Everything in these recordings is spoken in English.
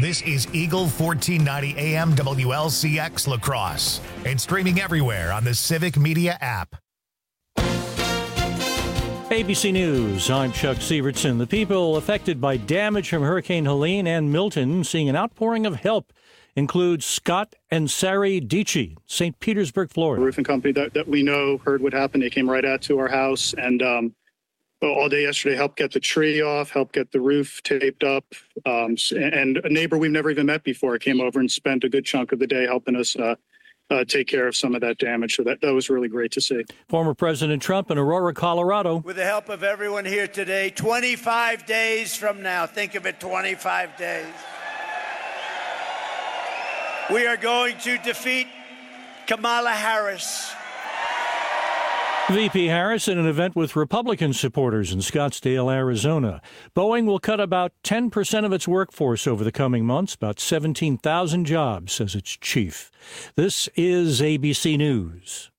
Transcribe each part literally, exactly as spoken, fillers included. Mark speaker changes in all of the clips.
Speaker 1: This is Eagle fourteen ninety A M W L C X La Crosse and streaming everywhere on the Civic Media app.
Speaker 2: A B C News, I'm Chuck Sievertson. The people affected by damage from Hurricane Helene and Milton seeing an outpouring of help include Scott and Sari Dici, Saint Petersburg, Florida.
Speaker 3: A roofing company that, that we know heard what happened. They came right out to our house and um, all day yesterday helped get the tree off, helped get the roof taped up. Um, and a neighbor we've never even met before came over and spent a good chunk of the day helping us uh, uh, take care of some of that damage. So that, that was really great to see.
Speaker 2: Former President Trump in Aurora, Colorado.
Speaker 4: With the help of everyone here today, twenty-five days from now, think of it, twenty-five days. We are going to defeat Kamala Harris.
Speaker 2: V P Harris in an event with Republican supporters in Scottsdale, Arizona. Boeing will cut about ten percent of its workforce over the coming months, about seventeen thousand jobs, says its chief. This is A B C News.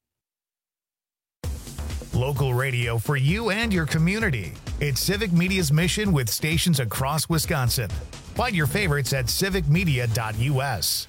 Speaker 1: Local radio for you and your community. It's Civic Media's mission with stations across Wisconsin. Find your favorites at civic media dot U S.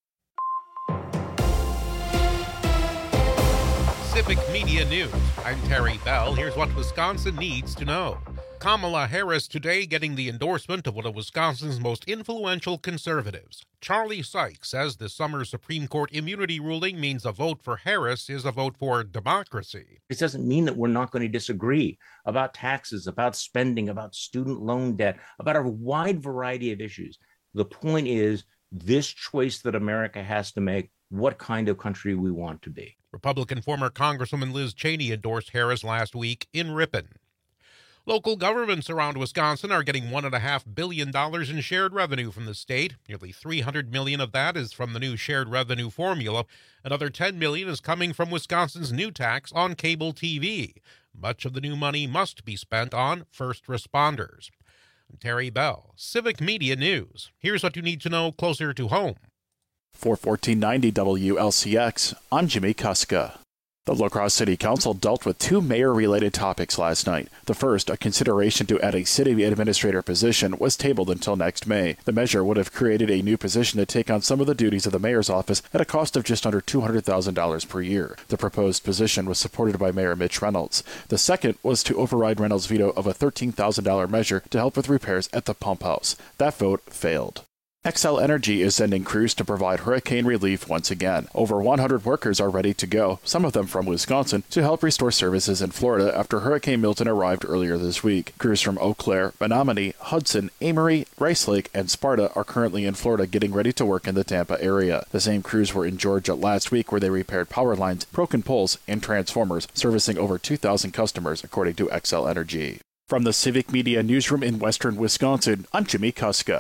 Speaker 5: Civic Media News. I'm Terry Bell. Here's what Wisconsin needs to know. Kamala Harris today getting the endorsement of one of Wisconsin's most influential conservatives. Charlie Sykes says this summer's Supreme Court immunity ruling means a vote for Harris is a vote for democracy.
Speaker 6: It doesn't mean that we're not going to disagree about taxes, about spending, about student loan debt, about a wide variety of issues. The point is this choice that America has to make, what kind of country we want to be.
Speaker 5: Republican former Congresswoman Liz Cheney endorsed Harris last week in Ripon. Local governments around Wisconsin are getting one point five billion dollars in shared revenue from the state. Nearly three hundred million dollars of that is from the new shared revenue formula. Another ten million dollars is coming from Wisconsin's new tax on cable T V. Much of the new money must be spent on first responders. I'm Terry Bell, Civic Media News. Here's what you need to know closer to home.
Speaker 7: For fourteen ninety W L C X, I'm Jimmy Kuska. The La Crosse City Council dealt with two mayor-related topics last night. The first, a consideration to add a city administrator position, was tabled until next May. The measure would have created a new position to take on some of the duties of the mayor's office at a cost of just under two hundred thousand dollars per year. The proposed position was supported by Mayor Mitch Reynolds. The second was to override Reynolds' veto of a thirteen thousand dollars measure to help with repairs at the pump house. That vote failed. Xcel Energy is sending crews to provide hurricane relief once again. Over one hundred workers are ready to go, some of them from Wisconsin, to help restore services in Florida after Hurricane Milton arrived earlier this week. Crews from Eau Claire, Menominee, Hudson, Amory, Rice Lake, and Sparta are currently in Florida getting ready to work in the Tampa area. The same crews were in Georgia last week where they repaired power lines, broken poles, and transformers, servicing over two thousand customers, according to Xcel Energy. From the Civic Media Newsroom in Western Wisconsin, I'm Jimmy Kuska.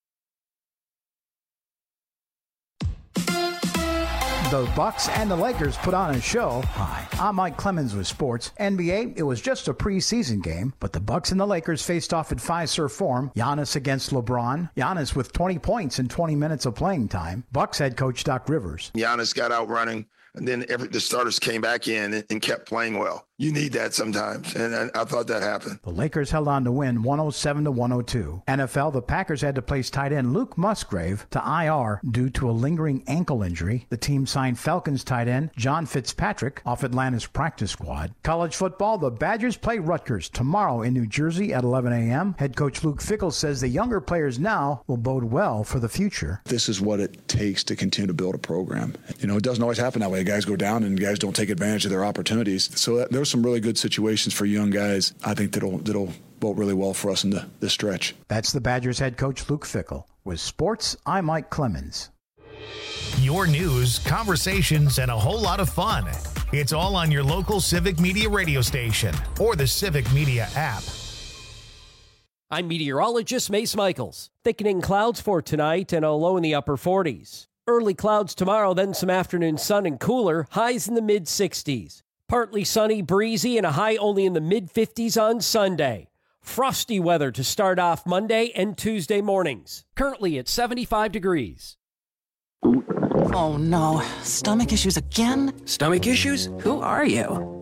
Speaker 8: The Bucks and the Lakers put on a show. Hi, I'm Mike Clemens with sports. N B A, it was just a preseason game, but the Bucks and the Lakers faced off at Fiserv Forum. Giannis against LeBron. Giannis with twenty points in twenty minutes of playing time. Bucks head coach Doc Rivers.
Speaker 9: Giannis got out running, and then every, the starters came back in and, and kept playing well. You need that sometimes, and I, I thought that happened.
Speaker 8: The Lakers held on to win one oh seven to one oh two. N F L, the Packers had to place tight end Luke Musgrave to I R due to a lingering ankle injury. The team signed Falcons tight end John Fitzpatrick off Atlanta's practice squad. College football, the Badgers play Rutgers tomorrow in New Jersey at eleven a.m. Head coach Luke Fickell says the younger players now will bode well for the future.
Speaker 10: This is what it takes to continue to build a program. You know, it doesn't always happen that way. Guys go down and guys don't take advantage of their opportunities. So that, there's some really good situations for young guys. I think that'll that'll vote really well for us in the, the stretch.
Speaker 8: That's the Badgers head coach Luke Fickell. With sports, I'm Mike Clemens.
Speaker 1: Your news, conversations, and a whole lot of fun. It's all on your local Civic Media radio station or the Civic Media app.
Speaker 11: I'm meteorologist Mace Michaels. Thickening clouds for tonight and a low in the upper forties. Early clouds tomorrow, then some afternoon sun and cooler, highs in the mid sixties. Partly sunny, breezy, and a high only in the mid fifties on Sunday. Frosty weather to start off Monday and Tuesday mornings. Currently at seventy-five degrees.
Speaker 12: Oh no, stomach issues again?
Speaker 13: Stomach issues?
Speaker 12: Who are you?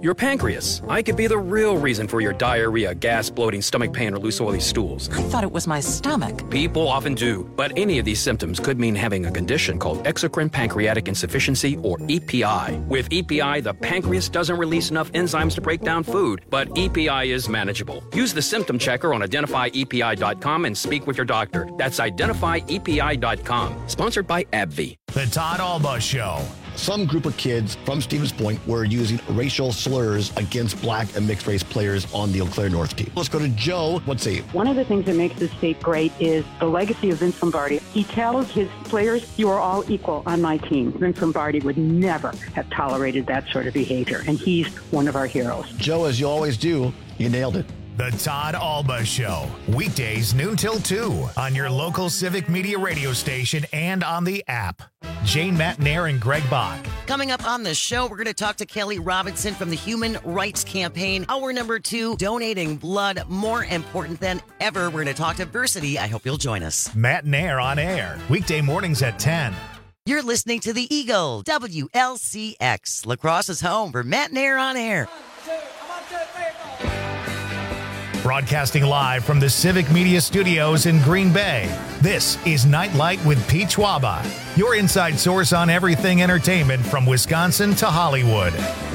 Speaker 12: Your pancreas. I could be the real reason for your diarrhea, gas, bloating, stomach pain, or loose oily stools.
Speaker 13: I thought it was my stomach.
Speaker 12: People often do, but any of these symptoms could mean having a condition called exocrine pancreatic insufficiency, or E P I. With E P I, the pancreas doesn't release enough enzymes to break down food, but E P I is manageable. Use the symptom checker on identify E P I dot com and speak with your doctor. That's identify E P I dot com. Sponsored by AbbVie.
Speaker 1: The Todd Alba Show.
Speaker 14: Some group of kids from Stevens Point were using racial slurs against black and mixed race players on the Eau Claire North team. Let's go to Joe. What's he?
Speaker 15: One of the things that makes this state great is the legacy of Vince Lombardi. He tells his players, you are all equal on my team. Vince Lombardi would never have tolerated that sort of behavior, and he's one of our heroes.
Speaker 14: Joe, as you always do, you nailed it.
Speaker 1: The Todd Alba Show. Weekdays noon till two on your local Civic Media radio station and on the app. Jane Matnair and Greg Bach.
Speaker 16: Coming up on the show, we're going to talk to Kelly Robinson from the Human Rights Campaign. Hour number two, donating blood more important than ever. We're going to talk to Versity. I hope you'll join us.
Speaker 1: Matnair on air. Weekday mornings at ten.
Speaker 16: You're listening to the Eagle, W L C X. La Crosse's home for Matnair on air.
Speaker 1: Broadcasting live from the Civic Media Studios in Green Bay, this is Nightlight with Pete Schwaba, your inside source on everything entertainment from Wisconsin to Hollywood.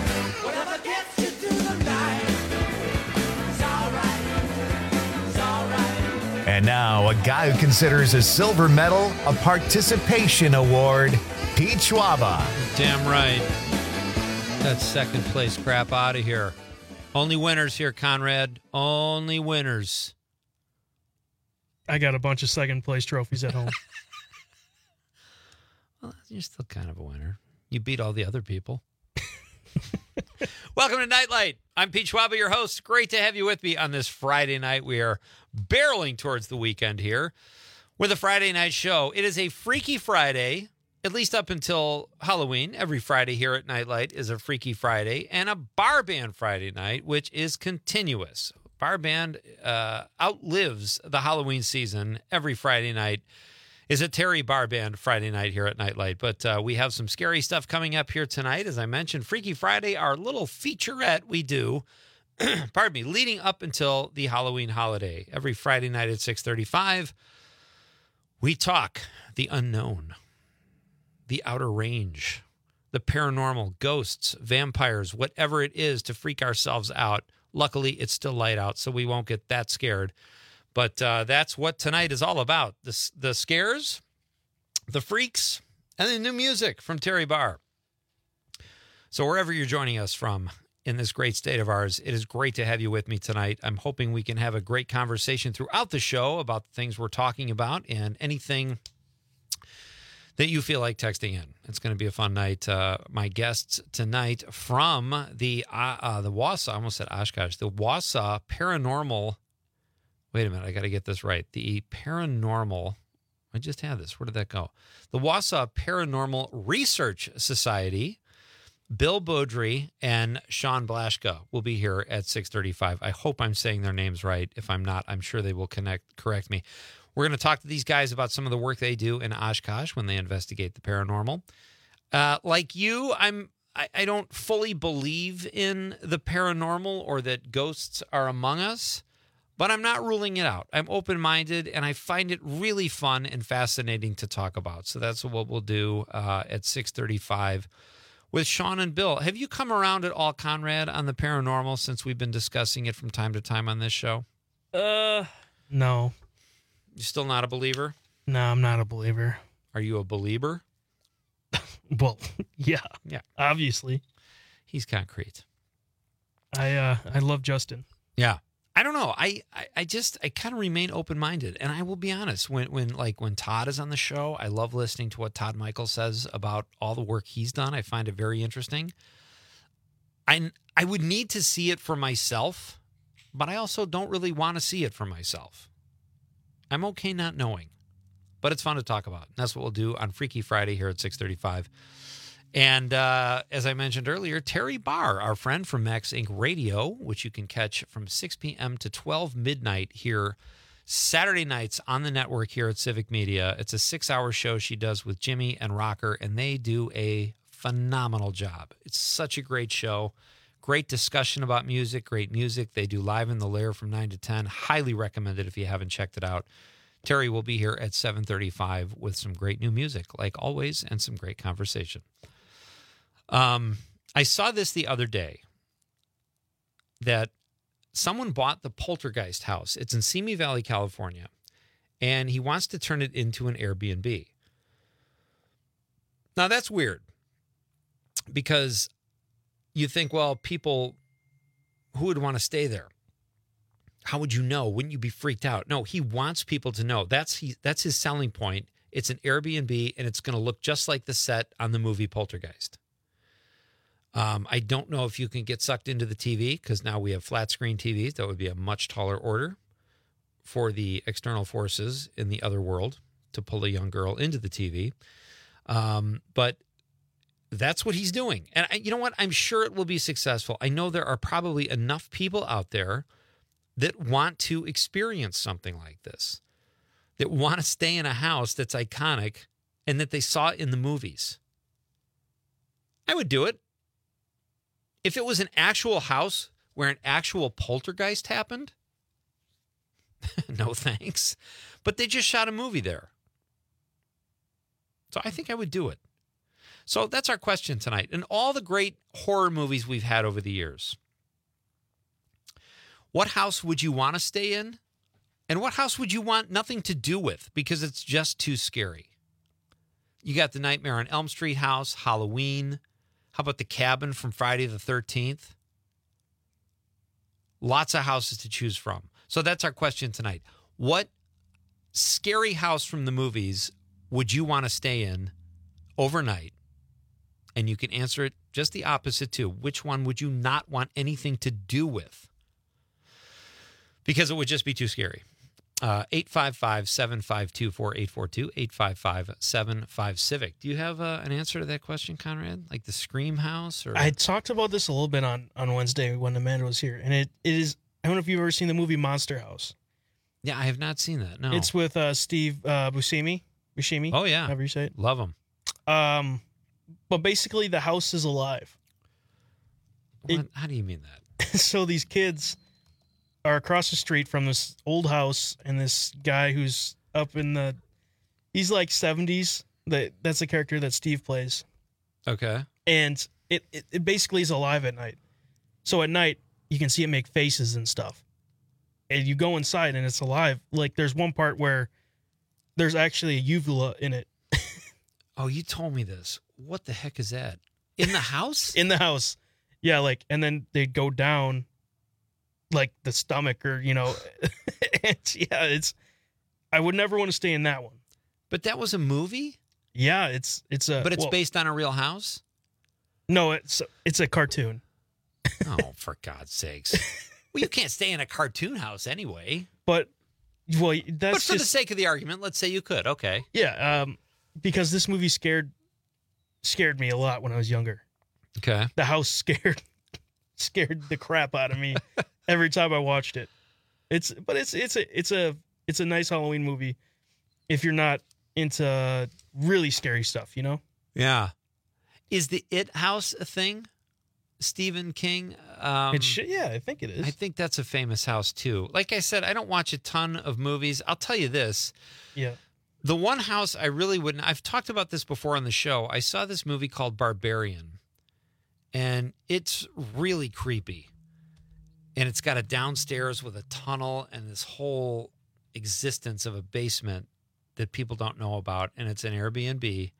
Speaker 1: And now, a guy who considers a silver medal a participation award, Pete Schwaba.
Speaker 17: Damn right. That second place crap out of here. Only winners here, Conrad. Only winners.
Speaker 18: I got a bunch of second place trophies at home.
Speaker 17: Well, you're still kind of a winner. You beat all the other people. Welcome to Nightlight. I'm Pete Schwaba, your host. Great to have you with me on this Friday night. We are barreling towards the weekend here with a Friday night show. It is a Freaky Friday. At least up until Halloween, every Friday here at Nightlight is a Freaky Friday, and a Bar Band Friday night, which is continuous. Bar Band uh, outlives the Halloween season. Every Friday night is a Terry Bar Band Friday night here at Nightlight. But uh, we have some scary stuff coming up here tonight. As I mentioned, Freaky Friday, our little featurette we do, pardon me, leading up until the Halloween holiday. Every Friday night at six thirty-five, we talk the unknown, the outer range, the paranormal, ghosts, vampires, whatever it is to freak ourselves out. Luckily, it's still light out, so we won't get that scared. But uh, that's what tonight is all about. The, the scares, the freaks, and the new music from Terry Barr. So wherever you're joining us from in this great state of ours, it is great to have you with me tonight. I'm hoping we can have a great conversation throughout the show about the things we're talking about and anything that you feel like texting in. It's going to be a fun night. Uh, my guests tonight from the uh, uh, the Wausau, I almost said Oshkosh, the Wausau Paranormal, wait a minute, I got to get this right. The Paranormal, I just had this. Where did that go? The Wausau Paranormal Research Society, Bill Beaudry and Sean Blaschka will be here at six thirty-five. I hope I'm saying their names right. If I'm not, I'm sure they will connect correct me. We're going to talk to these guys about some of the work they do in Oshkosh when they investigate the paranormal. Uh, like you, I'm I, I don't fully believe in the paranormal or that ghosts are among us, but I'm not ruling it out. I'm open-minded, and I find it really fun and fascinating to talk about. So that's what we'll do uh, at six thirty-five with Sean and Bill. Have you come around at all, Conrad, on the paranormal since we've been discussing it from time to time on this show?
Speaker 18: Uh, no.
Speaker 17: You still not a believer?
Speaker 18: No, I'm not a believer.
Speaker 17: Are you a believer?
Speaker 18: Well, yeah.
Speaker 17: Yeah.
Speaker 18: Obviously.
Speaker 17: He's concrete.
Speaker 18: I uh I love Justin.
Speaker 17: Yeah. I don't know. I, I, I just I kind of remain open-minded. And I will be honest, when when like when Todd is on the show, I love listening to what Todd Michael says about all the work he's done. I find it very interesting. I I would need to see it for myself, but I also don't really want to see it for myself. I'm okay not knowing, but it's fun to talk about. And that's what we'll do on Freaky Friday here at six thirty-five. And uh, as I mentioned earlier, Terry Barr, our friend from Max Incorporated. Radio, which you can catch from six p.m. to twelve midnight here Saturday nights on the network here at Civic Media. It's a six-hour show she does with Jimmy and Rocker, and they do a phenomenal job. It's such a great show. Great discussion about music, great music. They do Live in the Lair from nine to ten. Highly recommended if you haven't checked it out. Terry will be here at seven thirty-five with some great new music, like always, and some great conversation. Um, I saw this the other day, that someone bought the Poltergeist house. It's in Simi Valley, California, and he wants to turn it into an Airbnb. Now, that's weird, because you think, well, people, who would want to stay there? How would you know? Wouldn't you be freaked out? No, he wants people to know. That's he, that's his selling point. It's an Airbnb, and it's going to look just like the set on the movie Poltergeist. Um, I don't know if you can get sucked into the T V, because now we have flat screen T Vs. That would be a much taller order for the external forces in the other world to pull a young girl into the T V. Um, but that's what he's doing. And I, you know what? I'm sure it will be successful. I know there are probably enough people out there that want to experience something like this, that want to stay in a house that's iconic and that they saw in the movies. I would do it. If it was an actual house where an actual poltergeist happened, no thanks. But they just shot a movie there. So I think I would do it. So that's our question tonight. And all the great horror movies we've had over the years, what house would you want to stay in? And what house would you want nothing to do with because it's just too scary? You got the Nightmare on Elm Street house, Halloween. How about the cabin from Friday the thirteenth? Lots of houses to choose from. So that's our question tonight. What scary house from the movies would you want to stay in overnight? And you can answer it just the opposite too. Which one would you not want anything to do with? Because it would just be too scary. Uh, eight five five, seven five two, four eight four two, eight five five, seven five Civic. Do you have uh, an answer to that question, Conrad? Like the Scream house? Or
Speaker 18: I talked about this a little bit on, on Wednesday when Amanda was here. And it, it is, I don't know if you've ever seen the movie Monster House.
Speaker 17: Yeah, I have not seen that, no.
Speaker 18: It's with uh, Steve uh, Buscemi. Buscemi?
Speaker 17: Oh, yeah.
Speaker 18: However you say it.
Speaker 17: Love him.
Speaker 18: Um, but basically, the house is alive.
Speaker 17: What? It, How do you mean that?
Speaker 18: So these kids are across the street from this old house, and this guy who's up in the, he's like seventies. That that's the character that Steve plays.
Speaker 17: Okay.
Speaker 18: And it, it, it basically is alive at night. So at night, you can see it make faces and stuff. And you go inside, and it's alive. Like, there's one part where there's actually a uvula in it.
Speaker 17: Oh, you told me this. What the heck is that? In the house?
Speaker 18: In the house. Yeah, like, and then they go down, like, the stomach or, you know. And, yeah, it's, I would never want to stay in that one.
Speaker 17: But that was a movie?
Speaker 18: Yeah, it's, it's a.
Speaker 17: But it's
Speaker 18: well,
Speaker 17: based on a real house?
Speaker 18: No, it's, it's a cartoon.
Speaker 17: Oh, for God's sakes. Well, you can't stay in a cartoon house anyway.
Speaker 18: But, well, that's
Speaker 17: But for
Speaker 18: just,
Speaker 17: the sake of the argument, let's say you could. Okay.
Speaker 18: Yeah, um, because this movie scared scared me a lot when I was younger.
Speaker 17: Okay.
Speaker 18: The house scared scared the crap out of me every time I watched it. It's but it's it's a it's a it's a nice Halloween movie if you're not into really scary stuff, you know?
Speaker 17: Yeah. Is the It house a thing? Stephen King? Um,
Speaker 18: it should, yeah, I think it is.
Speaker 17: I think that's a famous house too. Like I said, I don't watch a ton of movies. I'll tell you this.
Speaker 18: Yeah.
Speaker 17: The one house I really wouldn't, I've talked about this before on the show. I saw this movie called Barbarian, and it's really creepy. And it's got a downstairs with a tunnel and this whole existence of a basement that people don't know about, and it's an Airbnb.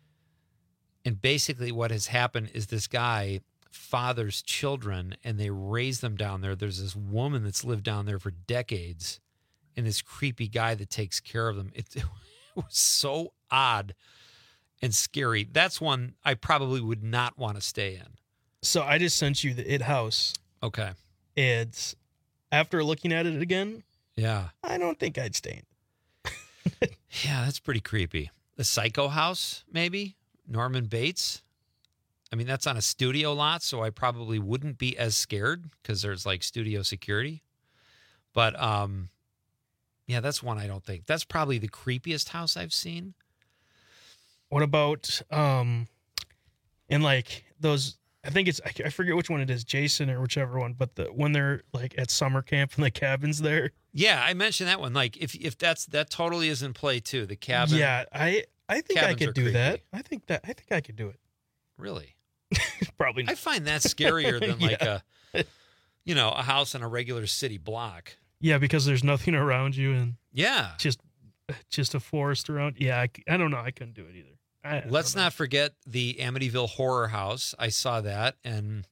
Speaker 17: And basically what has happened is this guy fathers children, and they raise them down there. There's this woman that's lived down there for decades, and this creepy guy that takes care of them. It, it was so odd and scary. That's one I probably would not want to stay in.
Speaker 18: So I just sent you the It house.
Speaker 17: Okay.
Speaker 18: And after looking at it again,
Speaker 17: yeah,
Speaker 18: I don't think I'd stay in.
Speaker 17: Yeah, that's pretty creepy. The Psycho house, maybe? Norman Bates? I mean, that's on a studio lot, so I probably wouldn't be as scared because there's like studio security. But um, yeah, that's one I don't think. That's probably the creepiest house I've seen.
Speaker 18: What about um, in like those? I think it's, I forget which one it is, Jason or whichever one, but the when they're like at summer camp and the cabin's there.
Speaker 17: Yeah, I mentioned that one. Like if if that's that totally is in play too. The cabin.
Speaker 18: Yeah, I I think I could do
Speaker 17: creepy.
Speaker 18: that. I think that I think I could do it.
Speaker 17: Really?
Speaker 18: Probably not.
Speaker 17: I find that scarier than like
Speaker 18: Yeah.
Speaker 17: a, you know, a house on a regular city block.
Speaker 18: Yeah, because there's nothing around you and
Speaker 17: Yeah.
Speaker 18: just just a forest around. Yeah, I, I don't know. I couldn't do it either. I, I
Speaker 17: Let's not forget the Amityville Horror House. I saw that, and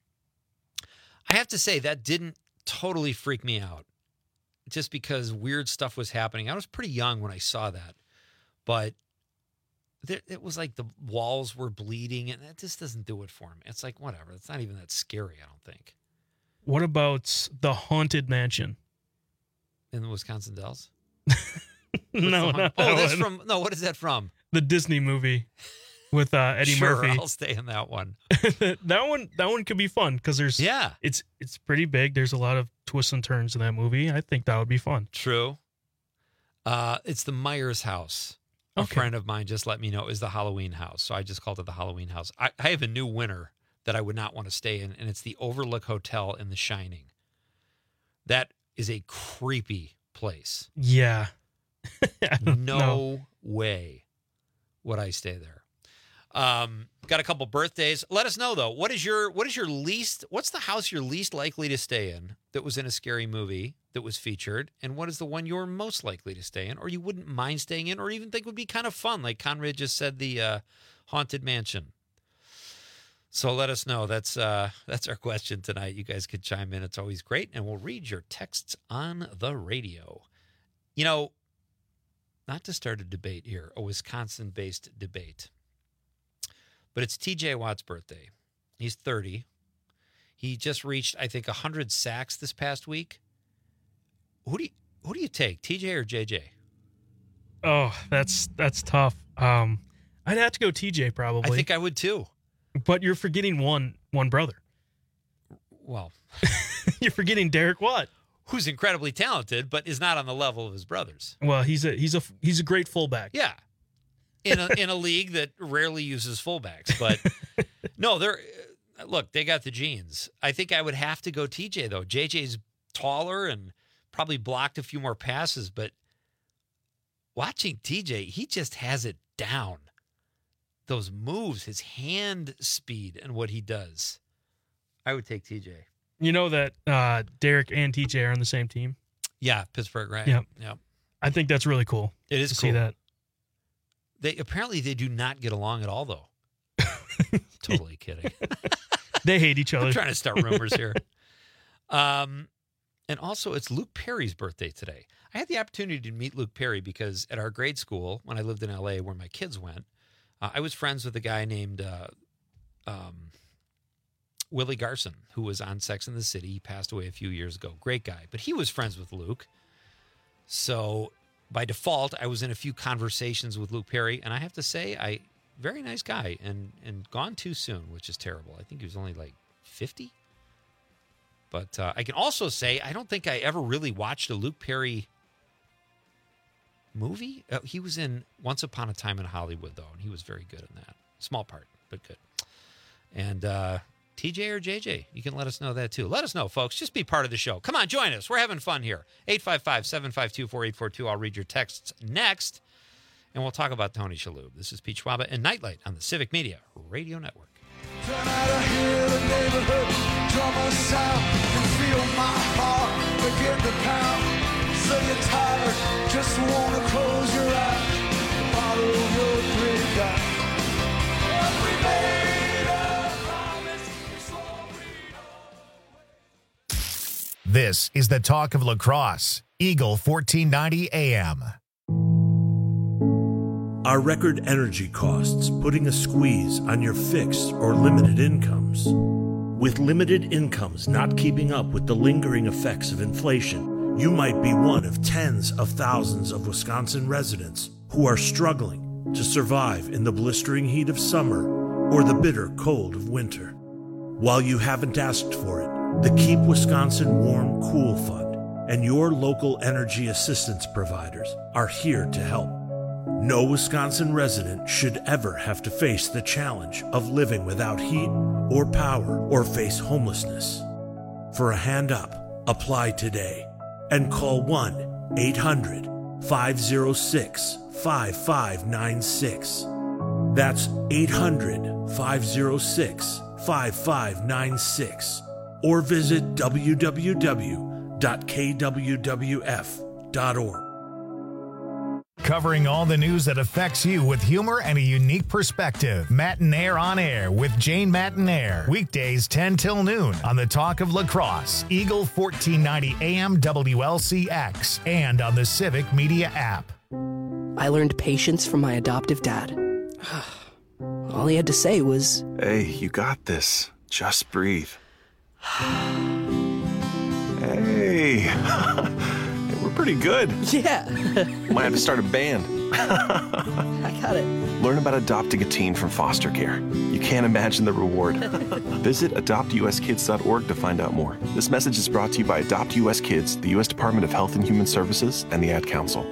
Speaker 17: I have to say that didn't totally freak me out, just because weird stuff was happening. I was pretty young when I saw that, but there, it was like the walls were bleeding, and that just doesn't do it for me. It's like, whatever. It's not even that scary, I don't think.
Speaker 18: What about the Haunted Mansion?
Speaker 17: In the Wisconsin Dells?
Speaker 18: No,
Speaker 17: What's the
Speaker 18: not
Speaker 17: haunt- Oh,
Speaker 18: that
Speaker 17: that's
Speaker 18: one.
Speaker 17: from, no, what is that from?
Speaker 18: The Disney movie with uh, Eddie
Speaker 17: Sure,
Speaker 18: Murphy.
Speaker 17: I'll stay in that one.
Speaker 18: that one that one could be fun because there's
Speaker 17: Yeah.
Speaker 18: it's it's pretty big. There's a lot of twists and turns in that movie. I think that would be fun.
Speaker 17: True. Uh, it's the Myers house. A
Speaker 18: Okay.
Speaker 17: friend of mine just let me know it was the Halloween house, so I just called it the Halloween house. I, I have a new winner that I would not want to stay in, and it's the Overlook Hotel in The Shining. That is a creepy place.
Speaker 18: Yeah.
Speaker 17: No,
Speaker 18: know.
Speaker 17: way would I stay there. Um, got a couple birthdays. Let us know though. What is your what is your least? What's the house you're least likely to stay in that was in a scary movie that was featured, and what is the one you're most likely to stay in, or you wouldn't mind staying in, or even think would be kind of fun? Like Conrad just said, the uh, Haunted Mansion. So let us know. That's uh, that's our question tonight. You guys could chime in. It's always great, and we'll read your texts on the radio. You know, not to start a debate here, a Wisconsin-based debate, but it's T J Watt's birthday. He's thirty. He just reached, I think, one hundred sacks this past week. Who do you, who do you take, T J or J J?
Speaker 18: Oh, that's that's tough. Um, I'd have to go T J probably.
Speaker 17: I think I would too.
Speaker 18: But you're forgetting one one brother.
Speaker 17: Well,
Speaker 18: you're forgetting Derek Watt,
Speaker 17: who's incredibly talented, but is not on the level of his brothers.
Speaker 18: Well, he's a he's a he's a great fullback.
Speaker 17: Yeah, in a in a league that rarely uses fullbacks, but no, they're look, they got the genes. I think I would have to go T J though. J J's taller and probably blocked a few more passes, but watching T J, he just has it down. Those moves, his hand speed, and what he does. I would take T J.
Speaker 18: You know that uh, Derek and T J are on the same team?
Speaker 17: Yeah, Pittsburgh, right?
Speaker 18: Yep.
Speaker 17: Yep.
Speaker 18: I think that's really cool.
Speaker 17: It is
Speaker 18: to
Speaker 17: cool.
Speaker 18: see that.
Speaker 17: They apparently they do not get along at all, though. Totally kidding.
Speaker 18: They hate each other.
Speaker 17: I'm trying to start rumors here. Um, and also, it's Luke Perry's birthday today. I had the opportunity to meet Luke Perry because at our grade school, when I lived in L A, where my kids went, uh, I was friends with a guy named uh, um, Willie Garson, who was on Sex and the City. He passed away a few years ago. Great guy. But he was friends with Luke. So by default, I was in a few conversations with Luke Perry. And I have to say, I very nice guy and, and gone too soon, which is terrible. I think he was only like fifty. But uh, I can also say, I don't think I ever really watched a Luke Perry movie. Uh, he was in Once Upon a Time in Hollywood, though, and he was very good in that. Small part, but good. And uh, T J or J J, you can let us know that, too. Let us know, folks. Just be part of the show. Come on, join us. We're having fun here. eight five five, seven five two, four eight four two. I'll read your texts next, and we'll talk about Tony Shalhoub. This is Pete Schwaba and Nightlight on the Civic Media Radio Network.
Speaker 13: Turn out of here, the neighborhood drummer sound can feel my heart begin to pound. So you're tired, just wanna close your eyes, follow your dream down. We made a promise, so we
Speaker 1: This is the talk of lacrosse. Eagle fourteen ninety A M.
Speaker 19: Are record energy costs putting a squeeze on your fixed or limited incomes? With limited incomes not keeping up with the lingering effects of inflation, you might be one of tens of thousands of Wisconsin residents who are struggling to survive in the blistering heat of summer or the bitter cold of winter. While you haven't asked for it, the Keep Wisconsin Warm Cool Fund and your local energy assistance providers are here to help. No Wisconsin resident should ever have to face the challenge of living without heat or power or face homelessness. For a hand up, apply today and call one eight hundred five oh six five five nine six. That's eight hundred five oh six five five nine six. Or visit w w w dot k w w f dot org.
Speaker 1: Covering all the news that affects you with humor and a unique perspective. Matinaire on Air with Jane Matinaire. Weekdays ten till noon on the Talk of Lacrosse, Eagle fourteen ninety A M W L C X, and on the Civic Media app.
Speaker 20: I learned patience from my adoptive dad. All he had to say was,
Speaker 21: "Hey, you got this. Just breathe." Hey. We're pretty good.
Speaker 20: Yeah.
Speaker 21: Might have to start a band.
Speaker 20: I got it.
Speaker 21: Learn about adopting a teen from foster care. You can't imagine the reward. Visit adopt u s kids dot org to find out more. This message is brought to you by Adopt U S Kids, the U S Department of Health and Human Services, and the Ad Council.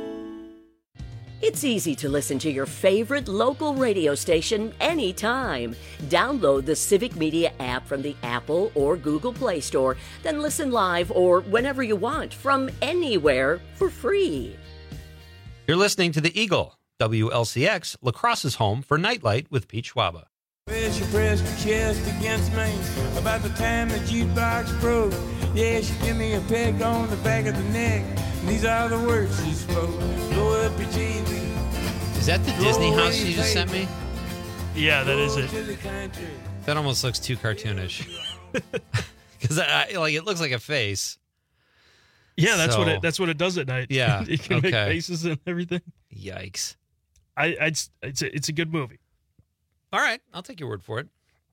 Speaker 22: It's easy to listen to your favorite local radio station anytime. Download the Civic Media app from the Apple or Google Play Store, then listen live or whenever you want from anywhere for free.
Speaker 17: You're listening to the Eagle, W L C X, Lacrosse's home for Nightlight with Pete Schwaba.
Speaker 23: Well, she pressed her chest against me about the time the jukebox broke. Yeah, she gave me a peck on the back of the neck. These are the words she spoke. Blow up your G V.
Speaker 17: Is that the Disney house you just sent me?
Speaker 18: Yeah, that is it.
Speaker 17: That almost looks too cartoonish. Because I, I like it looks like a face.
Speaker 18: Yeah, that's
Speaker 17: So-
Speaker 18: what it that's what it does at night.
Speaker 17: Yeah,
Speaker 18: it can make
Speaker 17: okay.
Speaker 18: faces and everything.
Speaker 17: Yikes.
Speaker 18: I I'd, it's a, it's a good movie.
Speaker 17: All right, I'll take your word for it.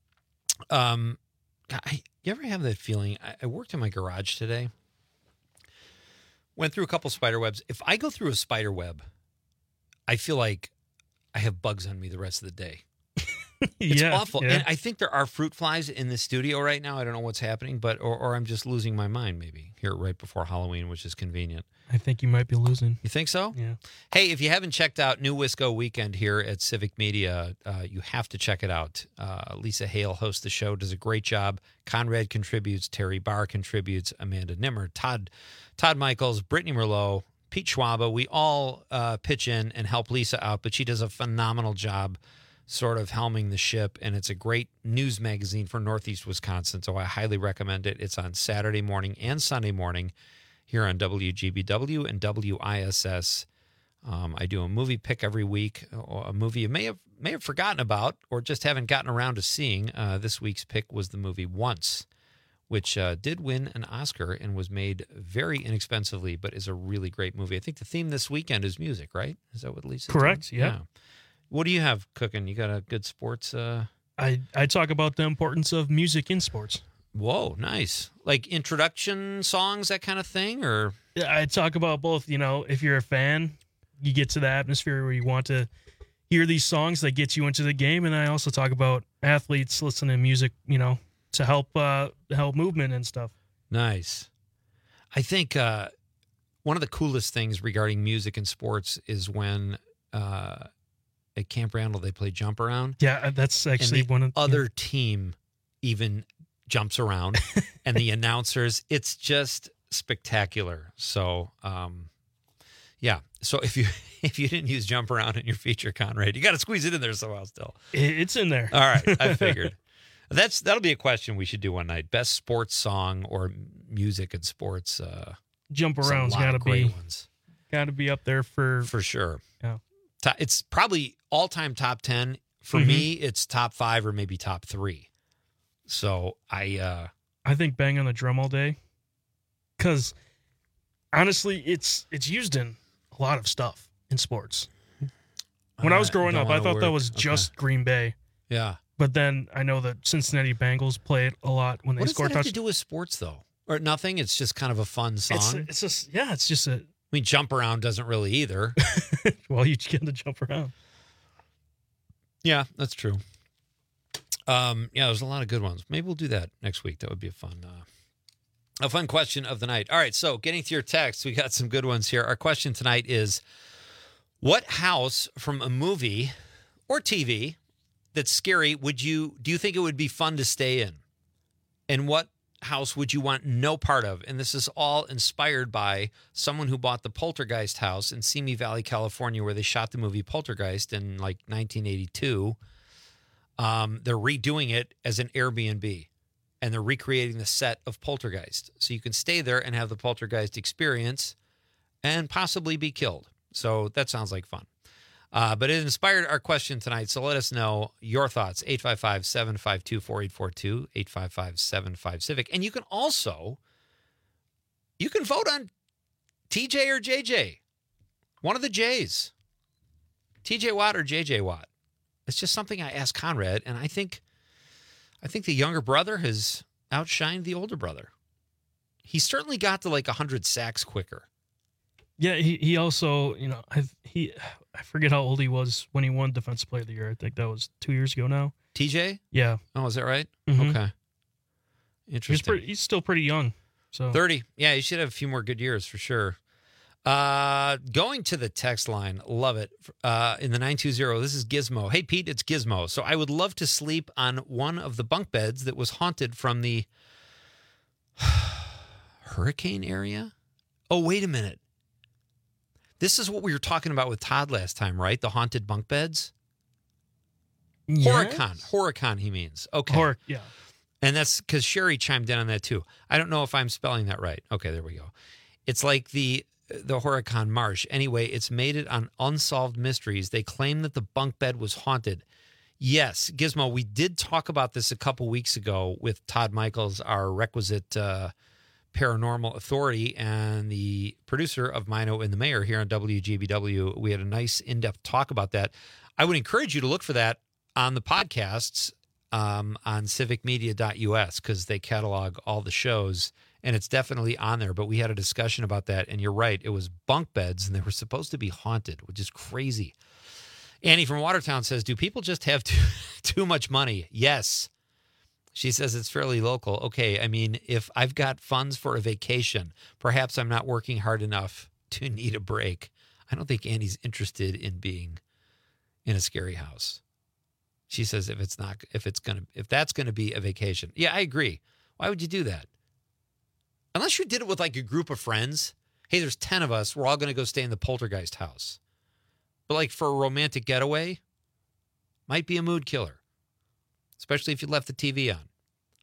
Speaker 17: Um, God, I, you ever have that feeling? I, I worked in my garage today. Went through a couple spider webs. If I go through a spider web, I feel like I have bugs on me the rest of the day. It's
Speaker 18: Yeah,
Speaker 17: awful.
Speaker 18: yeah.
Speaker 17: And I think there are fruit flies in the studio right now. I don't know what's happening, but or, or I'm just losing my mind maybe here right before Halloween, which is convenient.
Speaker 18: I think you might be losing.
Speaker 17: You think so?
Speaker 18: Yeah.
Speaker 17: Hey, if you haven't checked out New Wisco Weekend here at Civic Media, uh, you have to check it out. Uh, Lisa Hale hosts the show, does a great job. Conrad contributes, Terry Barr contributes, Amanda Nimmer, Todd Todd Michaels, Brittany Merlot, Pete Schwaba. We all uh, pitch in and help Lisa out, but she does a phenomenal job sort of helming the ship, and it's a great news magazine for Northeast Wisconsin, so I highly recommend it. It's on Saturday morning and Sunday morning here on W G B W and W I S S. Um, I do a movie pick every week, a movie you may have may have forgotten about or just haven't gotten around to seeing. Uh, this week's pick was the movie Once, which uh, did win an Oscar and was made very inexpensively, but is a really great movie. I think the theme this weekend is music, right? Is that what Lisa's
Speaker 18: Correct,
Speaker 17: doing?
Speaker 18: yeah.
Speaker 17: What do you have cooking? You got a good sports? Uh...
Speaker 18: I I talk about the importance of music in sports.
Speaker 17: Whoa, nice. Like introduction songs, that kind of thing, or
Speaker 18: Yeah, I talk about both. You know, if you're a fan, you get to the atmosphere where you want to hear these songs that get you into the game, and I also talk about athletes listening to music, you know, to help uh, help movement and stuff.
Speaker 17: Nice. I think uh, one of the coolest things regarding music and sports is when uh, at Camp Randall they play Jump Around.
Speaker 18: Yeah, that's actually
Speaker 17: and the
Speaker 18: one of
Speaker 17: other team even jumps around, and the announcers. It's just spectacular. So, um, yeah. So if you if you didn't use Jump Around in your feature, Conrad, you got to squeeze it in there somehow. Still,
Speaker 18: It's in there.
Speaker 17: All right, I figured. That's that'll be a question we should do one night. Best sports song or music and sports. Uh,
Speaker 18: Jump
Speaker 17: there's a
Speaker 18: Around's
Speaker 17: lot
Speaker 18: got to
Speaker 17: of great
Speaker 18: be
Speaker 17: ones.
Speaker 18: got to be up there for
Speaker 17: for sure.
Speaker 18: Yeah.
Speaker 17: To- It's probably all time top ten for
Speaker 18: Mhm.
Speaker 17: me. It's top five or maybe top three. So I uh,
Speaker 18: I think Bang on the Drum All Day, because honestly, it's it's used in a lot of stuff in sports. When I was
Speaker 17: Uh,
Speaker 18: growing
Speaker 17: don't
Speaker 18: up, I
Speaker 17: wanna
Speaker 18: thought that
Speaker 17: work.
Speaker 18: was
Speaker 17: Okay.
Speaker 18: just Green Bay.
Speaker 17: Yeah.
Speaker 18: But then I know that Cincinnati Bengals play it a lot when they
Speaker 17: what does
Speaker 18: score
Speaker 17: that have
Speaker 18: touchdowns.
Speaker 17: to do with sports though, or nothing? It's just kind of a fun song.
Speaker 18: It's, it's just yeah, it's just a
Speaker 17: I mean, Jump Around doesn't really either.
Speaker 18: well, you get to jump around.
Speaker 17: Yeah, that's true. Um, yeah, there's a lot of good ones. Maybe we'll do that next week. That would be a fun, uh, a fun question of the night. All right, so getting to your text, we got some good ones here. Our question tonight is, What house from a movie or T V that's scary would you do you think it would be fun to stay in? And what house would you want no part of? And this is all inspired by someone who bought the Poltergeist house in Simi Valley, California, where they shot the movie Poltergeist in like nineteen eighty-two. Um, they're redoing it as an Airbnb, and they're recreating the set of Poltergeist. So you can stay there and have the Poltergeist experience and possibly be killed. So that sounds like fun. Uh, but it inspired our question tonight, so let us know your thoughts. eight five five, seven five two, four eight four two, eight five five, seven five, Civic. And you can also, you can vote on T J or J J. One of the J's. T J Watt or J J Watt. It's just something I asked Conrad, and I think, I think the younger brother has outshined the older brother. He certainly got to like one hundred sacks quicker.
Speaker 18: Yeah, he, he also, you know, I he I forget how old he was when he won Defensive Player of the Year. I think that was two years ago now.
Speaker 17: T J?
Speaker 18: Yeah.
Speaker 17: Oh, is that right?
Speaker 18: Mhm.
Speaker 17: Okay. Interesting.
Speaker 18: He's pretty, he's still pretty young. So
Speaker 17: thirty. Yeah, he should have a few more good years for sure. Uh, going to the text line, love it. Uh, in the nine two zero, this is Gizmo. Hey, Pete, it's Gizmo. So I would love to sleep on one of the bunk beds that was haunted from the hurricane area. Oh, wait a minute. This is what we were talking about with Todd last time, right? The haunted bunk beds?
Speaker 18: Yes.
Speaker 17: Horicon. Horicon, he means. Okay.
Speaker 18: Hor- yeah.
Speaker 17: And that's because Sherry chimed in on that too. I don't know if I'm spelling that right. Okay, there we go. It's like the the Horicon Marsh. Anyway, it's made it on Unsolved Mysteries. They claim that the bunk bed was haunted. Yes, Gizmo, we did talk about this a couple weeks ago with Todd Michaels, our requisite uh, paranormal authority and the producer of Mino and the Mayor here on W G B W. We had a nice in-depth talk about that. I would encourage you to look for that on the podcasts um, on civic media dot U S because they catalog all the shows, and it's definitely on there. But we had a discussion about that, and you're right. It was bunk beds, and they were supposed to be haunted, which is crazy. Annie from Watertown says, do people just have too, too much money? Yes. She says it's fairly local. Okay, I mean, if I've got funds for a vacation, perhaps I'm not working hard enough to need a break. I don't think Annie's interested in being in a scary house. She says if it's not, if it's gonna, if that's gonna be a vacation. Yeah, I agree. Why would you do that? Unless you did it with like a group of friends. Hey, there's ten of us. We're all gonna go stay in the Poltergeist house. But like for a romantic getaway, might be a mood killer. Especially if you left the T V on.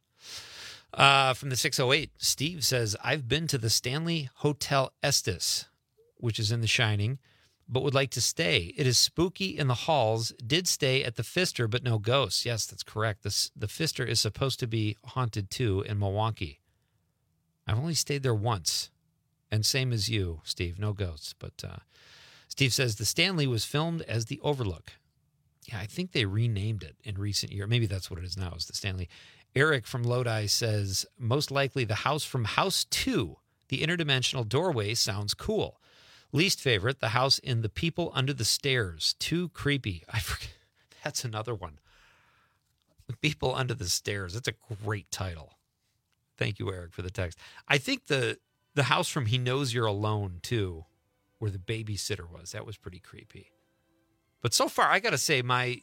Speaker 17: Uh, from the six oh eight, Steve says, I've been to the Stanley Hotel Estes, which is in The Shining, but would like to stay. It is spooky in the halls. Did stay at the Pfister, but no ghosts. Yes, that's correct. The, the Pfister is supposed to be haunted, too, in Milwaukee. I've only stayed there once. And same as you, Steve. No ghosts. But uh, Steve says, the Stanley was filmed as the Overlook. Yeah, I think they renamed it in recent years. Maybe that's what it is now, is the Stanley. Eric from Lodi says, most likely the house from House two. The interdimensional doorway sounds cool. Least favorite, the house in The People Under the Stairs. Too creepy. I forget. That's another one. The People Under the Stairs. That's a great title. Thank you, Eric, for the text. I think the the house from He Knows You're Alone, too, where the babysitter was. That was pretty creepy. But so far, I got to say, my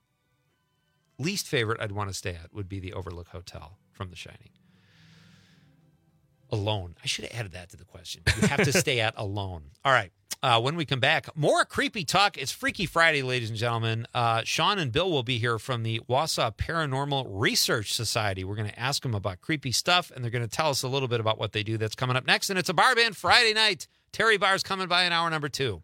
Speaker 17: least favorite I'd want to stay at would be the Overlook Hotel from The Shining. Alone. I should have added that to the question. You have to stay at alone. All right. Uh, when we come back, more creepy talk. It's Freaky Friday, ladies and gentlemen. Uh, Sean and Bill will be here from the Wausau Paranormal Research Society. We're going to ask them about creepy stuff, and they're going to tell us a little bit about what they do. That's coming up next, and it's a bar band Friday night. Terry Barr's coming by in hour number two.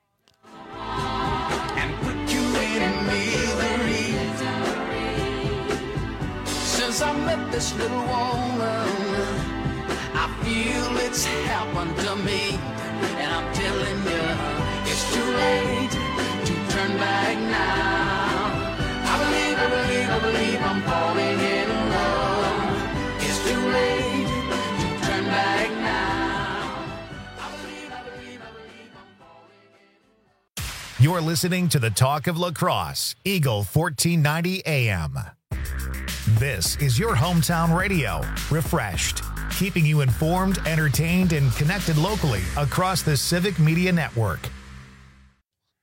Speaker 13: Since I met this little woman, I feel it's happened to me. And I'm telling you, it's too late to turn back now. I believe, I believe, I believe I'm falling in love. It's too late to turn back now. I believe, I believe, I believe I'm falling in love.
Speaker 1: You're listening to the Talk of La Crosse, Eagle fourteen ninety A M. This is your hometown radio, refreshed, keeping you informed, entertained, and connected locally across the Civic Media Network.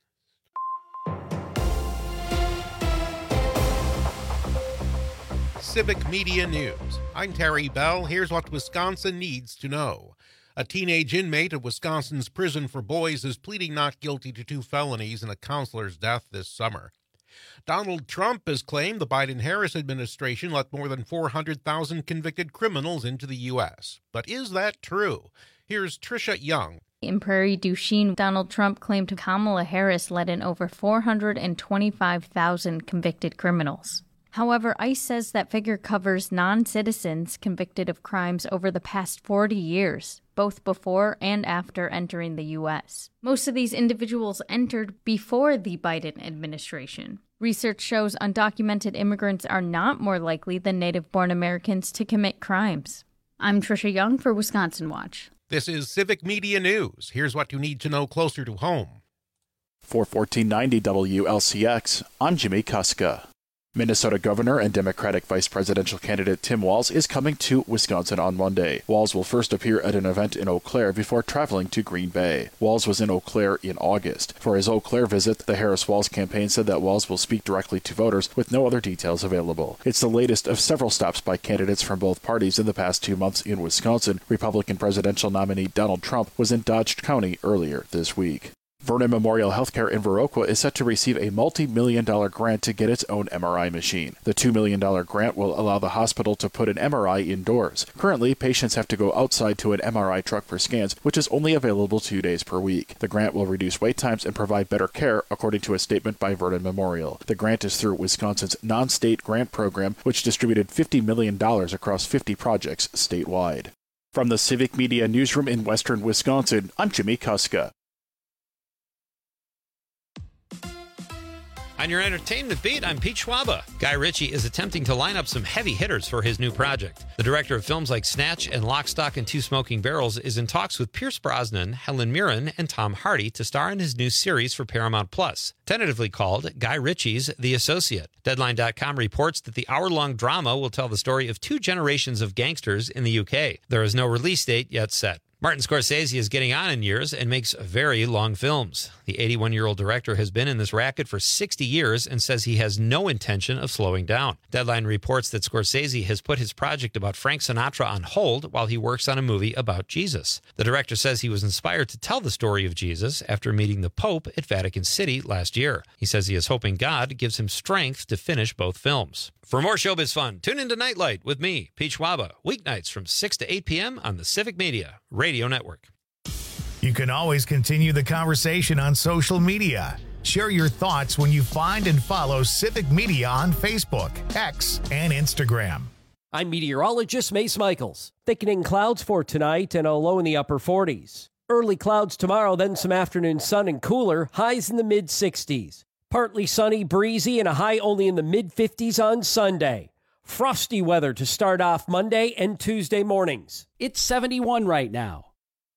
Speaker 5: Civic Media News. I'm Terry Bell. Here's what Wisconsin needs to know. A teenage inmate of Wisconsin's prison for boys is pleading not guilty to two felonies in a counselor's death this summer. Donald Trump has claimed the Biden-Harris administration let more than four hundred thousand convicted criminals into the U S. But is that true? Here's Tricia Young.
Speaker 2: In Prairie du Chien, Donald Trump claimed Kamala Harris let in over four hundred twenty-five thousand convicted criminals. However, ICE says that figure covers non-citizens convicted of crimes over the past forty years, both before and after entering the U S. Most of these individuals entered before the Biden administration. Research shows undocumented immigrants are not more likely than native-born Americans to commit crimes. I'm Tricia Young for Wisconsin Watch.
Speaker 5: This is Civic Media News. Here's what you need to know closer to home.
Speaker 7: For fourteen ninety W L C X, I'm Jimmy Kuska. Minnesota Governor and Democratic Vice Presidential candidate Tim Walz is coming to Wisconsin on Monday. Walz will first appear at an event in Eau Claire before traveling to Green Bay. Walz was in Eau Claire in August. For his Eau Claire visit, the Harris-Walz campaign said that Walz will speak directly to voters with no other details available. It's the latest of several stops by candidates from both parties in the past two months in Wisconsin. Republican presidential nominee Donald Trump was in Dodge County earlier this week. Vernon Memorial Healthcare in Viroqua is set to receive a multi-million dollar grant to get its own M R I machine. The two million dollars grant will allow the hospital to put an M R I indoors. Currently, patients have to go outside to an M R I truck for scans, which is only available two days per week. The grant will reduce wait times and provide better care, according to a statement by Vernon Memorial. The grant is through Wisconsin's non-state grant program, which distributed fifty million dollars across fifty projects statewide. From the Civic Media Newsroom in western Wisconsin, I'm Jimmy Kuska.
Speaker 17: On your entertainment beat, I'm Pete Schwaba. Guy Ritchie is attempting to line up some heavy hitters for his new project. The director of films like Snatch and Lock, Stock, and Two Smoking Barrels is in talks with Pierce Brosnan, Helen Mirren, and Tom Hardy to star in his new series for Paramount Plus, tentatively called Guy Ritchie's The Associate. Deadline dot com reports that the hour-long drama will tell the story of two generations of gangsters in the U K. There is no release date yet set. Martin Scorsese is getting on in years and makes very long films. The eighty-one-year-old director has been in this racket for sixty years and says he has no intention of slowing down. Deadline reports that Scorsese has put his project about Frank Sinatra on hold while he works on a movie about Jesus. The director says he was inspired to tell the story of Jesus after meeting the Pope at Vatican City last year. He says he is hoping God gives him strength to finish both films. For more showbiz fun, tune into Nightlight with me, Pete Schwaba, weeknights from six to eight p.m. on the Civic Media Radio Network.
Speaker 1: You can always continue the conversation on social media. Share your thoughts when you find and follow Civic Media on Facebook, X, and Instagram.
Speaker 11: I'm meteorologist Mace Michaels. Thickening clouds for tonight and a low in the upper forties. Early clouds tomorrow, then some afternoon sun and cooler, highs in the mid sixties. Partly sunny, breezy, and a high only in the mid fifties on Sunday. Frosty weather to start off Monday and Tuesday mornings. It's seventy-one right now.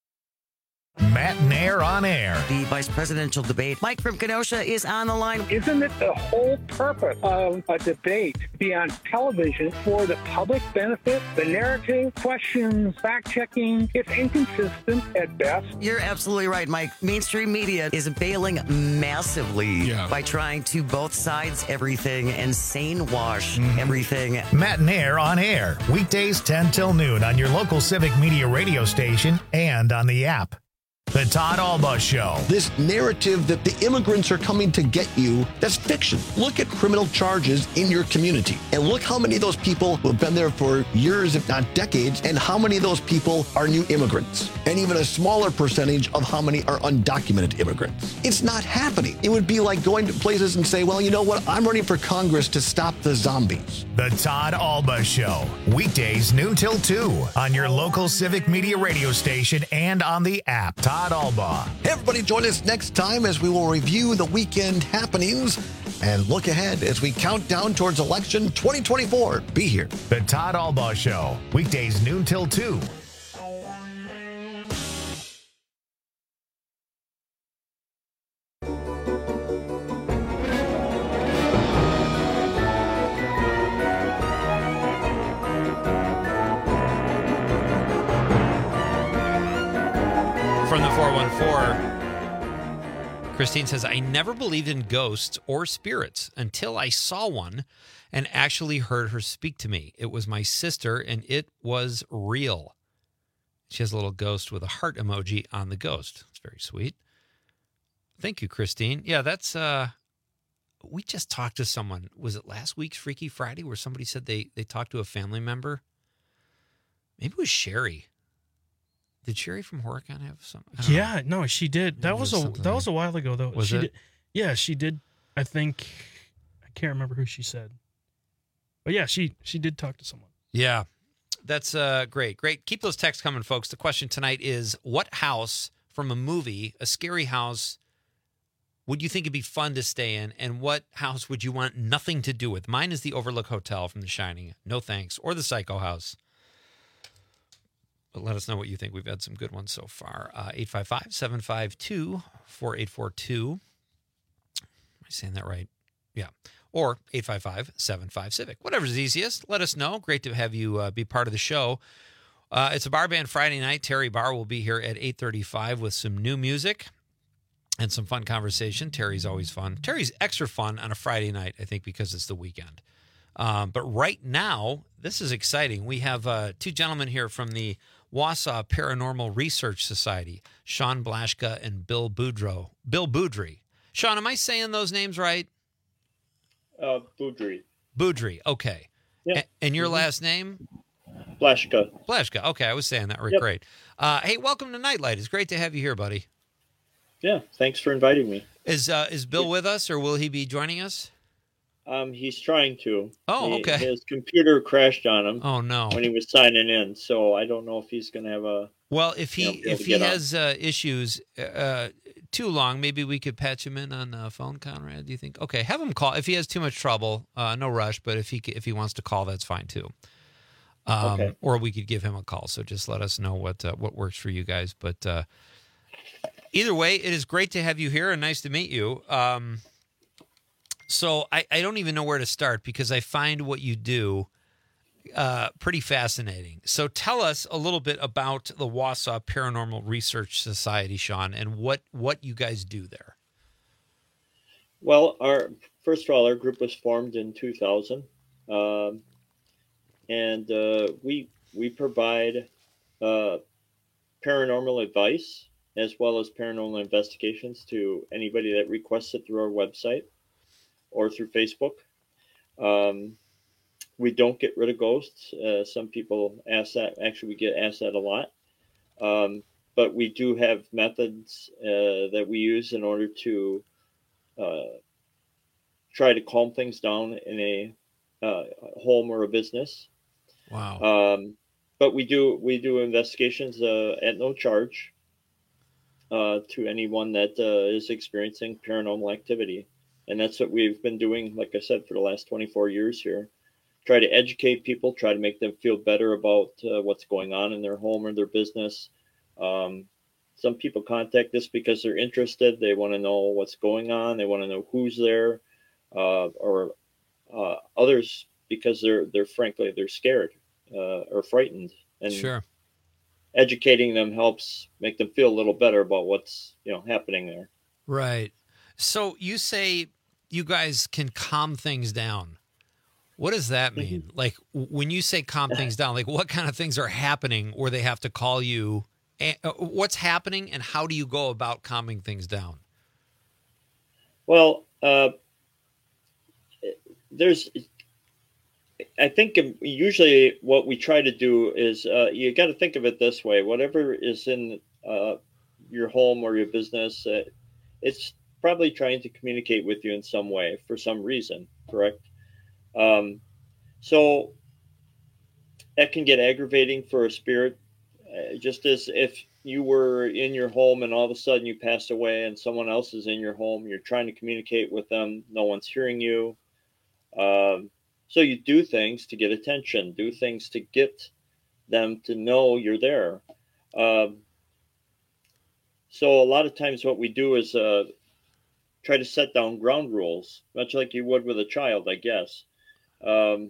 Speaker 1: Matt Nair on air.
Speaker 16: The vice presidential debate. Mike from Kenosha is on the line.
Speaker 3: Isn't it the whole purpose of a debate to be on television for the public benefit? The narrative, questions, fact-checking, it's inconsistent at best.
Speaker 16: You're absolutely right, Mike. Mainstream media is bailing massively yeah. by trying to both sides everything and sane wash mm-hmm. everything.
Speaker 1: Matt Nair on air. Weekdays ten till noon on your local Civic Media radio station and on the app. The Todd Alba Show.
Speaker 14: This narrative that the immigrants are coming to get you, that's fiction. Look at criminal charges in your community and look how many of those people who have been there for years, if not decades, and how many of those people are new immigrants, and even a smaller percentage of how many are undocumented immigrants. It's not happening. It would be like going to places and say, well, you know what? I'm running for Congress to stop the zombies.
Speaker 1: The Todd Alba Show. Weekdays noon till two on your local Civic Media radio station and on the app. Todd Alba.
Speaker 14: Hey, everybody, join us next time as we will review the weekend happenings and look ahead as we count down towards election twenty twenty-four. Be here.
Speaker 1: The Todd Alba Show. Weekdays noon till two.
Speaker 17: From the four one four, Christine says, I never believed in ghosts or spirits until I saw one and actually heard her speak to me. It was my sister, and it was real. She has a little ghost with a heart emoji on the ghost. It's very sweet. Thank you, Christine. Yeah, that's, uh, we just talked to someone. Was it last week's Freaky Friday where somebody said they, they talked to a family member? Maybe it was Sherry. Did Sherry from Horicon have something?
Speaker 18: Yeah, know. no, she did. That was, was a that was a while ago though.
Speaker 17: Was
Speaker 18: she
Speaker 17: it?
Speaker 18: Did, yeah, she did. I think I can't remember who she said, but yeah, she she did talk to someone.
Speaker 17: Yeah, that's uh, great. Great. Keep those texts coming, folks. The question tonight is: what house from a movie, a scary house, would you think it'd be fun to stay in, and what house would you want nothing to do with? Mine is the Overlook Hotel from The Shining. No thanks, or the Psycho House. But let us know what you think. We've had some good ones so far. Uh, eight five five, seven five two, four eight four two. Am I saying that right? Yeah. Or eight five five, seven five, Civic. Whatever's easiest. Let us know. Great to have you uh, be part of the show. Uh, it's a Bar Band Friday night. Terry Barr will be here at eight thirty-five with some new music and some fun conversation. Terry's always fun. Terry's extra fun on a Friday night, I think, because it's the weekend. Um, but right now, this is exciting. We have uh, two gentlemen here from the Wausau Paranormal Research Society, Sean Blaschka and Bill Boudreau. Bill Boudry. Sean, am I saying those names right?
Speaker 4: Uh, Boudry.
Speaker 17: Boudry, okay.
Speaker 4: Yeah.
Speaker 17: A- and your
Speaker 4: Mm-hmm.
Speaker 17: last name?
Speaker 4: Blaschka.
Speaker 17: Blaschka, okay. I was saying that right.
Speaker 4: Yep.
Speaker 17: Great. Uh, hey, welcome to Nightlight. It's great to have you here, buddy.
Speaker 4: Yeah, thanks for inviting me.
Speaker 17: Is uh, is Bill with us, or will he be joining us?
Speaker 4: Um, he's trying to.
Speaker 17: Oh,
Speaker 4: He-
Speaker 17: okay.
Speaker 4: His computer crashed on him.
Speaker 17: Oh, no.
Speaker 4: When he was signing in, so I don't know if he's going to have a.
Speaker 17: Well, if he
Speaker 4: you know, be able
Speaker 17: if
Speaker 4: to
Speaker 17: he
Speaker 4: get on.
Speaker 17: has uh, issues uh, too long, maybe we could patch him in on uh, phone, Conrad. Do you think? Okay, have him call if he has too much trouble. Uh, no rush, but if he if he wants to call, that's fine too. Um,
Speaker 4: Okay.
Speaker 17: Or we could give him a call. So just let us know what uh, what works for you guys. But uh, either way, it is great to have you here and nice to meet you. Um, so I, I don't even know where to start because I find what you do uh, pretty fascinating. So tell us a little bit about the Wausau Paranormal Research Society, Sean, and what, what you guys do there.
Speaker 4: Well, our first of all, our group was formed in two thousand, um, and uh, we we provide uh, paranormal advice as well as paranormal investigations to anybody that requests it through our website or through Facebook. Um, we don't get rid of ghosts. Uh, some people ask that. Actually, we get asked that a lot. Um, but we do have methods uh, that we use in order to uh, try to calm things down in a uh, home or a business.
Speaker 17: Wow.
Speaker 4: Um, but we do we do investigations uh, at no charge uh, to anyone that uh, is experiencing paranormal activity. And that's what we've been doing, like I said, for the last twenty-four years here. Try to educate people, try to make them feel better about uh, what's going on in their home or their business. Um, some people contact us because they're interested. They want to know what's going on. They want to know who's there, uh, or uh, others because they're they're frankly they're scared uh, or frightened. And
Speaker 17: Sure.
Speaker 4: educating them helps make them feel a little better about what's you know happening there.
Speaker 17: Right. So you say you guys can calm things down. What does that mean? Like w- when you say calm things down, like what kind of things are happening where they have to call you? And, uh, what's happening and how do you go about calming things down?
Speaker 4: Well, uh, there's, I think usually what we try to do is uh, you got to think of it this way. Whatever is in uh, your home or your business, uh, it's probably trying to communicate with you in some way for some reason, correct? Um, so that can get aggravating for a spirit, uh, just as if you were in your home and all of a sudden you passed away and someone else is in your home, you're trying to communicate with them, no one's hearing you. Um, so you do things to get attention, do things to get them to know you're there. Um, so a lot of times what we do is uh, try to set down ground rules, much like you would with a child, I guess. Um,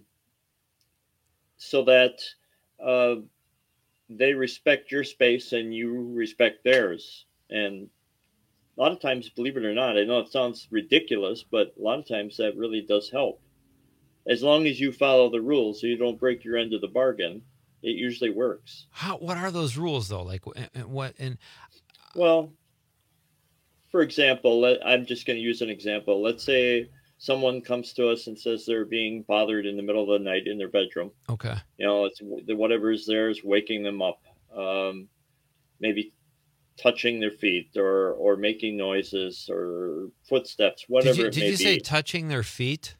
Speaker 4: so that uh, they respect your space and you respect theirs. And a lot of times, believe it or not, I know it sounds ridiculous, but a lot of times that really does help. As long as you follow the rules, so you don't break your end of the bargain, it usually works.
Speaker 17: How? What are those rules though? Like what? And
Speaker 4: well, for example, let, I'm just going to use an example. Let's say someone comes to us and says they're being bothered in the middle of the night in their bedroom.
Speaker 17: Okay.
Speaker 4: You know, it's whatever is there is waking them up. Um, maybe touching their feet or or making noises or footsteps, whatever
Speaker 17: did you,
Speaker 4: it
Speaker 17: did
Speaker 4: may
Speaker 17: you
Speaker 4: be.
Speaker 17: say touching their feet?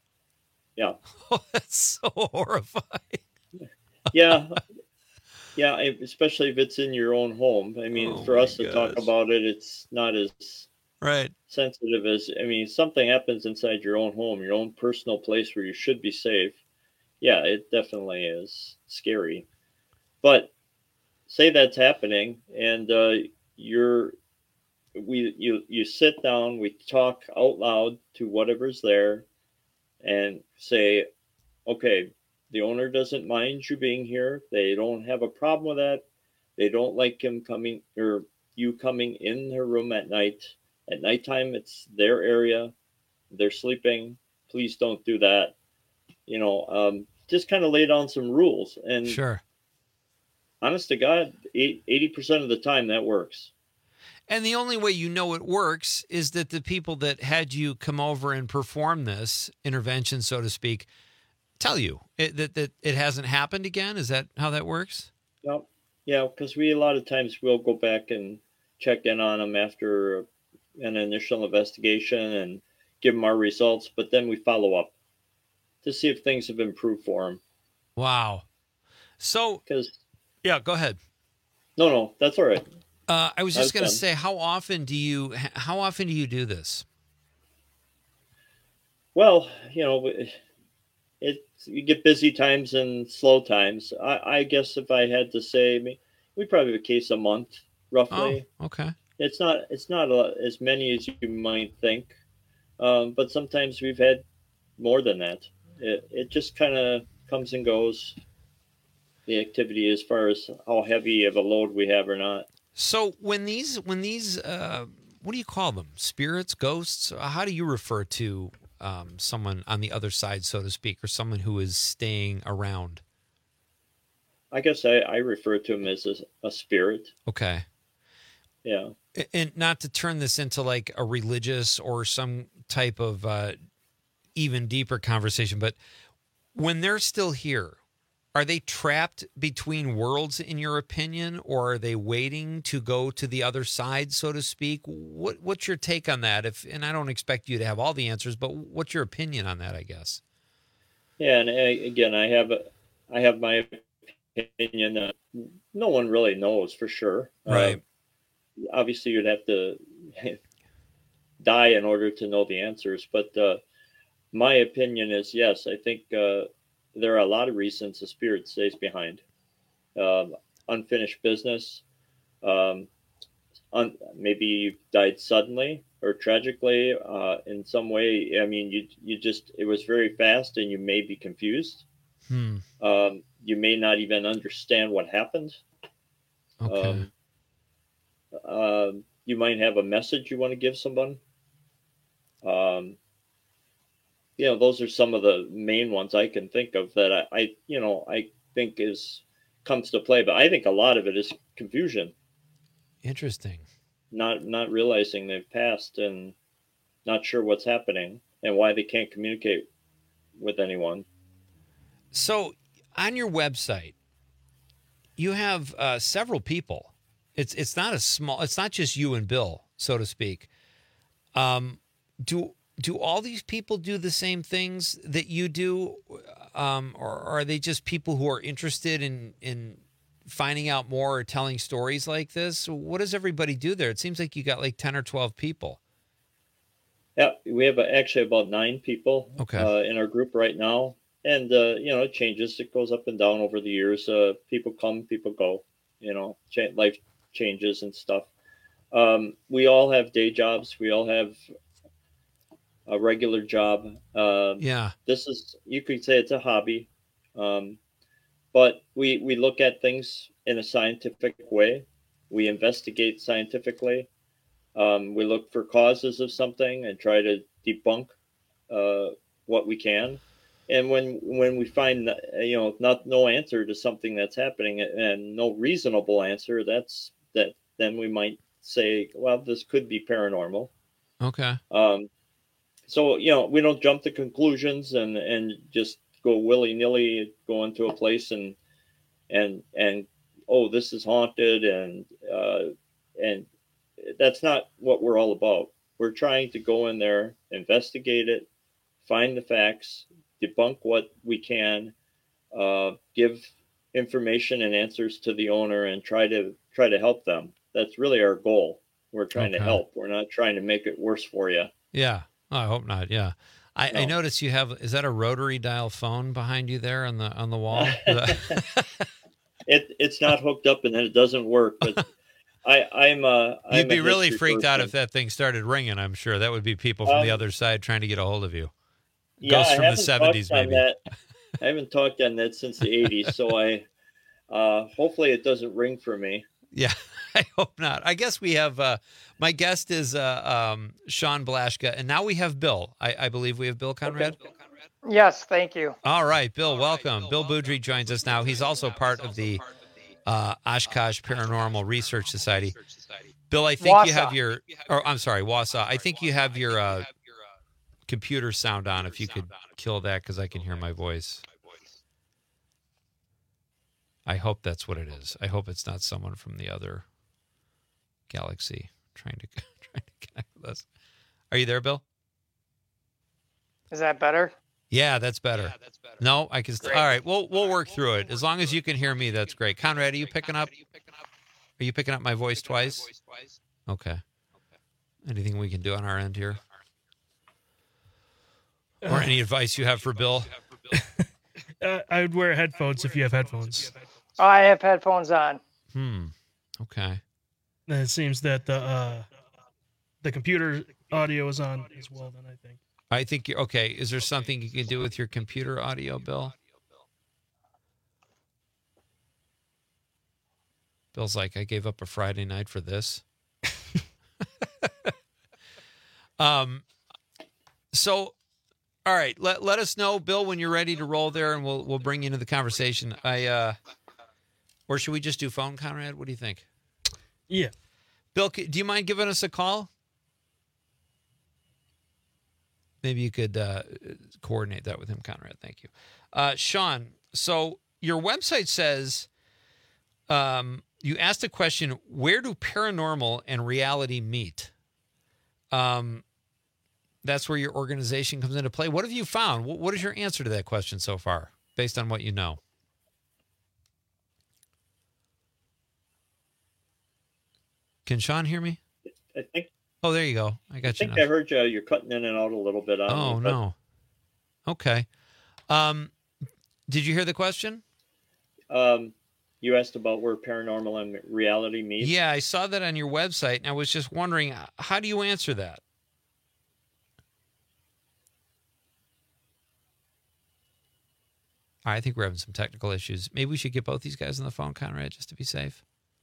Speaker 4: Yeah.
Speaker 17: Oh, that's so horrifying.
Speaker 4: Yeah. Yeah, especially if it's in your own home. I mean,
Speaker 17: Oh
Speaker 4: for
Speaker 17: my
Speaker 4: us to talk
Speaker 17: gosh.
Speaker 4: about it, it's not as
Speaker 17: Right.
Speaker 4: sensitive as, I mean, something happens inside your own home, your own personal place where you should be safe. Yeah, it definitely is scary. But say that's happening and uh, you're, we, you, you sit down, we talk out loud to whatever's there and say, okay, the owner doesn't mind you being here. They don't have a problem with that. They don't like him coming or you coming in their room at night. At nighttime, it's their area. They're sleeping. Please don't do that. You know, um, just kind of lay down some rules. And
Speaker 17: Sure.
Speaker 4: honest to God, eighty percent of the time that works.
Speaker 17: And the only way you know it works is that the people that had you come over and perform this intervention, so to speak, tell you it, that, that it hasn't happened again. Is that how that works?
Speaker 4: Yeah, yeah, because we a lot of times we'll go back and check in on them after an initial investigation and give them our results, but then we follow up to see if things have improved for them.
Speaker 17: Wow. So,
Speaker 4: because
Speaker 17: yeah, go ahead.
Speaker 4: No, no, that's all right.
Speaker 17: Uh, I was just going to
Speaker 4: done.
Speaker 17: say, how often do you how often do you do this?
Speaker 4: Well, you know, it you get busy times and slow times. I, I guess if I had to say, we probably have a case a month, roughly.
Speaker 17: Oh, okay.
Speaker 4: It's not it's not a, as many as you might think, um, but sometimes we've had more than that. It it just kind of comes and goes. The activity as far as how heavy of a load we have or not.
Speaker 17: So when these when these uh, what do you call them? Spirits, ghosts? How do you refer to um, someone on the other side, so to speak, or someone who is staying around?
Speaker 4: I guess I, I refer to him as a, a spirit.
Speaker 17: Okay.
Speaker 4: Yeah.
Speaker 17: And not to turn this into like a religious or some type of uh, even deeper conversation, but when they're still here, are they trapped between worlds, in your opinion, or are they waiting to go to the other side, so to speak? What What's your take on that? If and I don't expect you to have all the answers, but what's your opinion on that, I guess?
Speaker 4: Yeah, and uh, again, I have a, I have my opinion that no one really knows for sure.
Speaker 17: Right.
Speaker 4: Uh, obviously, you'd have to die in order to know the answers, but uh, my opinion is yes. I think. Uh, There are a lot of reasons the spirit stays behind. Um, unfinished business. Um, un- maybe you died suddenly or tragically uh, in some way. I mean, you you just it was very fast, and you may be confused.
Speaker 17: Hmm.
Speaker 4: Um, you may not even understand what happened.
Speaker 17: Okay.
Speaker 4: Um, uh, you might have a message you want to give someone. Um, you know, those are some of the main ones I can think of that I, I, you know, I think is comes to play. But I think a lot of it is confusion.
Speaker 17: Interesting.
Speaker 4: Not not realizing they've passed and not sure what's happening and why they can't communicate with anyone.
Speaker 17: So on your website, you have uh, several people. It's it's not a small. It's not just you and Bill, so to speak. Um, do do all these people do the same things that you do, um, or are they just people who are interested in in finding out more or telling stories like this? What does everybody do there? It seems like you got like ten or twelve people.
Speaker 4: Yeah, we have actually about nine people
Speaker 17: Okay.
Speaker 4: uh, in our group right now. And, uh, you know, it changes. It goes up and down over the years. Uh, people come, people go, you know, cha- life changes and stuff. Um, we all have day jobs. We all have a regular job. Uh,
Speaker 17: Yeah.
Speaker 4: This is, you could say it's a hobby. Um, but we, we look at things in a scientific way. We investigate scientifically. Um, we look for causes of something and try to debunk uh, what we can. And when when we find, you know, not no answer to something that's happening and no reasonable answer, that's that then we might say, well, this could be paranormal.
Speaker 17: Okay.
Speaker 4: Um, so, you know, we don't jump to conclusions and, and just go willy nilly, go into a place and and and oh, this is haunted, and uh, and that's not what we're all about. We're trying to go in there, investigate it, find the facts, debunk what we can, uh, give information and answers to the owner, and try to try to help them. That's really our goal. We're trying
Speaker 17: Okay.
Speaker 4: to help. We're not trying to make it worse for you.
Speaker 17: Yeah. Oh, I hope not. Yeah. I,
Speaker 4: No.
Speaker 17: I noticed you have, is that a rotary dial phone behind you there on the, on the wall?
Speaker 4: It it's not hooked up and it doesn't work, but I I'm uh
Speaker 17: You'd
Speaker 4: I'm
Speaker 17: be
Speaker 4: a
Speaker 17: really
Speaker 4: history
Speaker 17: freaked out
Speaker 4: person.
Speaker 17: if that thing started ringing, I'm sure. That would be people from the
Speaker 4: Um,
Speaker 17: other side trying to get a hold of you.
Speaker 4: Yeah,
Speaker 17: Ghosts
Speaker 4: I
Speaker 17: from the
Speaker 4: haven't
Speaker 17: seventies,
Speaker 4: talked on
Speaker 17: maybe.
Speaker 4: that. I haven't talked on that since the eighties, so I uh hopefully it doesn't ring for me.
Speaker 17: Yeah, I hope not. I guess we have, uh, my guest is uh, um, Sean Blashka, and now we have Bill. I, I believe we have Bill Conrad.
Speaker 6: Yes, thank you.
Speaker 17: All right, Bill, welcome. Bill Boudry joins us now. He's also part of the uh, Oshkosh Paranormal Research Society. Bill, I think you have
Speaker 6: Wausau.
Speaker 17: your, or I'm sorry, Wausau. I think you have your uh, computer sound on. If you could kill that, because I can hear my voice. I hope that's what it is. I hope it's not someone from the other galaxy trying to trying to connect with us. Are you there, Bill?
Speaker 6: Is that better?
Speaker 17: Yeah, that's better. No, I can. St- all right, we'll we'll work through it. As long as you can hear me, that's great. Conrad, are you picking up? Are you picking up my voice twice? Okay. Anything we can do on our end here? Or any advice you have for Bill?
Speaker 18: Uh, I would wear headphones if you have headphones.
Speaker 6: Oh, I have headphones on.
Speaker 17: Hmm. Okay.
Speaker 18: And it seems that the uh, the computer audio is on as well. Then I think.
Speaker 17: I think you're okay. Is there something you can do with your computer audio, Bill? Bill's like, I gave up a Friday night for this. um. So, all right. Let let us know, Bill, when you're ready to roll there, and we'll we'll bring you into the conversation. I uh, or should we just do phone, Conrad? What do you think?
Speaker 18: Yeah.
Speaker 17: Bill, c- do you mind giving us a call? Maybe you could uh, coordinate that with him, Conrad. Thank you. Uh, Sean, so your website says um, you asked a question, where do paranormal and reality meet? Um, that's where your organization comes into play. What have you found? What, what is your answer to that question so far, based on what you know? Can Sean hear me?
Speaker 4: I think
Speaker 17: Oh, there you go. I got
Speaker 4: I
Speaker 17: you
Speaker 4: think
Speaker 17: now.
Speaker 4: I heard you. You're cutting in and out a little bit. On
Speaker 17: Oh,
Speaker 4: me, but,
Speaker 17: no. Okay. Um, did you hear the question?
Speaker 4: Um, you asked about where paranormal and reality meet.
Speaker 17: Yeah, I saw that on your website, and I was just wondering, how do you answer that? All right, I think we're having some technical issues. Maybe we should get both these guys on the phone, Conrad, just to be safe.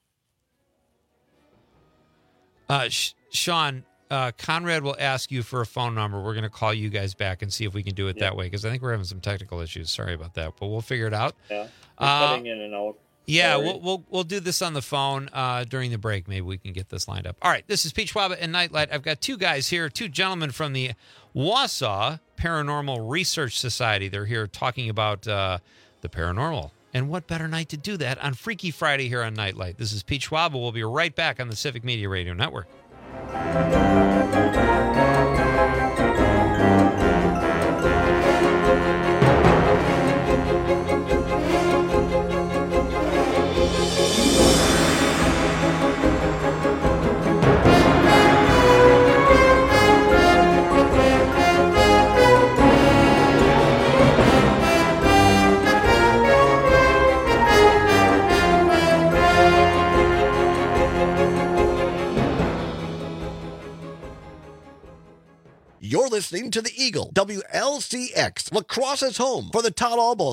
Speaker 17: Uh, Sh- Sean, uh, Conrad will ask you for a phone number. We're going to call you guys back and see if we can do it that way, because I think we're having some technical issues. Sorry about that, but we'll figure it out.
Speaker 4: Yeah. You're
Speaker 17: Uh,
Speaker 4: cutting in and out.
Speaker 17: Yeah,
Speaker 4: Sorry.
Speaker 17: we'll, we'll we'll do this on the phone uh, during the break. Maybe we can get this lined up. All right, this is Pete Schwaba and Nightlight. I've got two guys here, two gentlemen from the Wausau Paranormal Research Society. They're here talking about uh, the paranormal. And what better night to do that on Freaky Friday here on Nightlight? This is Pete Schwaba. We'll be right back on the Civic Media Radio Network.
Speaker 14: You're listening to The Eagle, W L C X, La Crosse's home for the Todd Alball Show.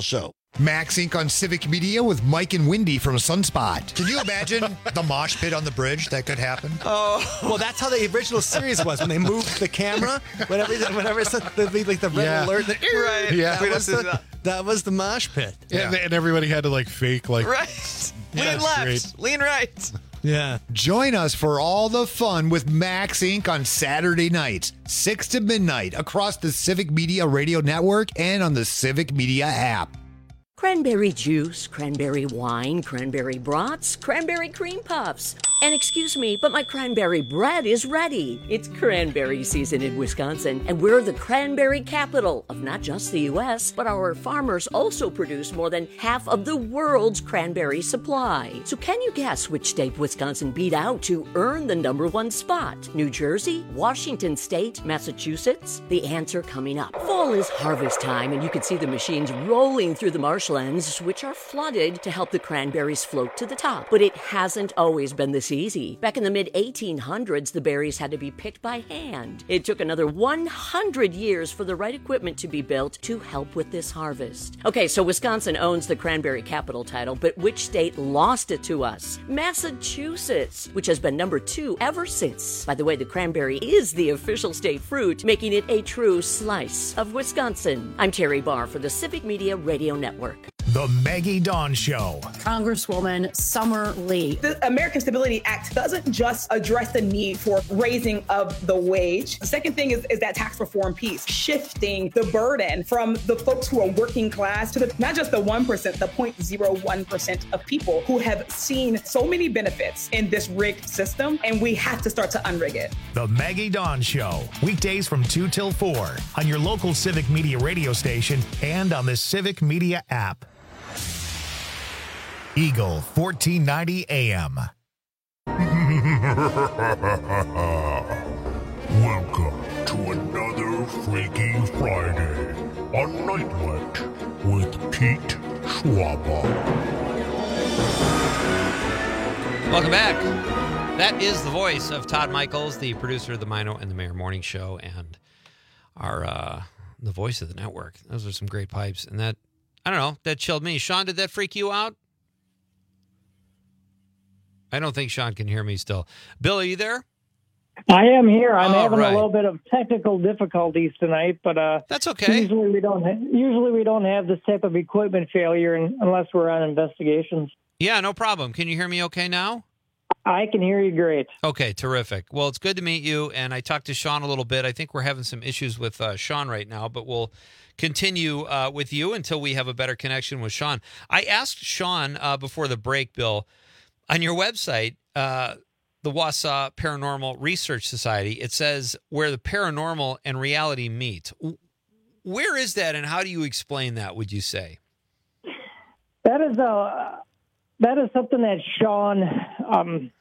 Speaker 8: Max Incorporated on Civic Media with Mike and Wendy from Sunspot.
Speaker 9: Can you imagine the mosh pit on the bridge that could happen?
Speaker 10: Oh, well, that's how the original series was when they moved the camera. Whenever, whenever it's the, the, like the red
Speaker 9: Yeah.
Speaker 10: alert, the,
Speaker 9: Right.
Speaker 10: Yeah,
Speaker 9: We
Speaker 10: that was,
Speaker 9: don't do
Speaker 10: the, that was the mosh pit.
Speaker 24: Yeah. And, and everybody had to like fake like
Speaker 9: Right.
Speaker 24: Yeah,
Speaker 9: Lean
Speaker 24: that's
Speaker 9: left,
Speaker 24: great.
Speaker 9: lean right.
Speaker 10: Yeah.
Speaker 8: Join us for all the fun with Max Incorporated on Saturday nights, six to midnight, across the Civic Media Radio Network and on the Civic Media app.
Speaker 22: Cranberry juice, cranberry wine, cranberry brats, cranberry cream puffs. And excuse me, but my cranberry bread is ready. It's cranberry season in Wisconsin, and we're the cranberry capital of not just the U S, but our farmers also produce more than half of the world's cranberry supply. So can you guess which state Wisconsin beat out to earn the number one spot? New Jersey, Washington State, Massachusetts? The answer coming up. Fall is harvest time, and you can see the machines rolling through the marshlands, which are flooded to help the cranberries float to the top. But it hasn't always been this easy. Back in the mid eighteen hundreds, the berries had to be picked by hand. It took another one hundred years for the right equipment to be built to help with this harvest. Okay, so Wisconsin owns the cranberry capital title, but which state lost it to us? Massachusetts, which has been number two ever since. By the way, the cranberry is the official state fruit, making it a true slice of Wisconsin. I'm Terry Barr for the Civic Media Radio Network.
Speaker 1: The Maggie Dawn Show.
Speaker 25: Congresswoman Summer Lee. The American Stability Act doesn't just address the need for raising of the wage. The second thing is, is that tax reform piece, shifting the burden from the folks who are working class to the, not just the one percent, the zero point zero one percent of people who have seen so many benefits in this rigged system, and we have to start to unrig it.
Speaker 1: The Maggie Dawn Show. Weekdays from two till four on your local Civic Media radio station and on the Civic Media app. Eagle fourteen ninety A M.
Speaker 26: Welcome to another Freaky Friday on Nightlight with Pete Schwaba.
Speaker 17: Welcome back. That is the voice of Todd Michaels, the producer of the Mino and the Mayor Morning Show, and our uh, the voice of the network. Those are some great pipes, and that I don't know that chilled me. Sean, did that freak you out? I don't think Sean can hear me still. Bill, are you there?
Speaker 27: I am here. I'm
Speaker 17: All
Speaker 27: having
Speaker 17: right.
Speaker 27: a little bit of technical difficulties tonight, but uh,
Speaker 17: that's okay.
Speaker 27: Usually we don't. Ha- usually we don't have this type of equipment failure in- unless we're on investigations.
Speaker 17: Yeah, no problem. Can you hear me okay now?
Speaker 27: I can hear you great.
Speaker 17: Okay, terrific. Well, it's good to meet you, and I talked to Sean a little bit. I think we're having some issues with uh, Sean right now, but we'll continue uh, with you until we have a better connection with Sean. I asked Sean uh, before the break, Bill, on your website, uh, the Wausau Paranormal Research Society, it says where the paranormal and reality meet. Where is that, and how do you explain that, would you say?
Speaker 27: That is a that is something that Sean um,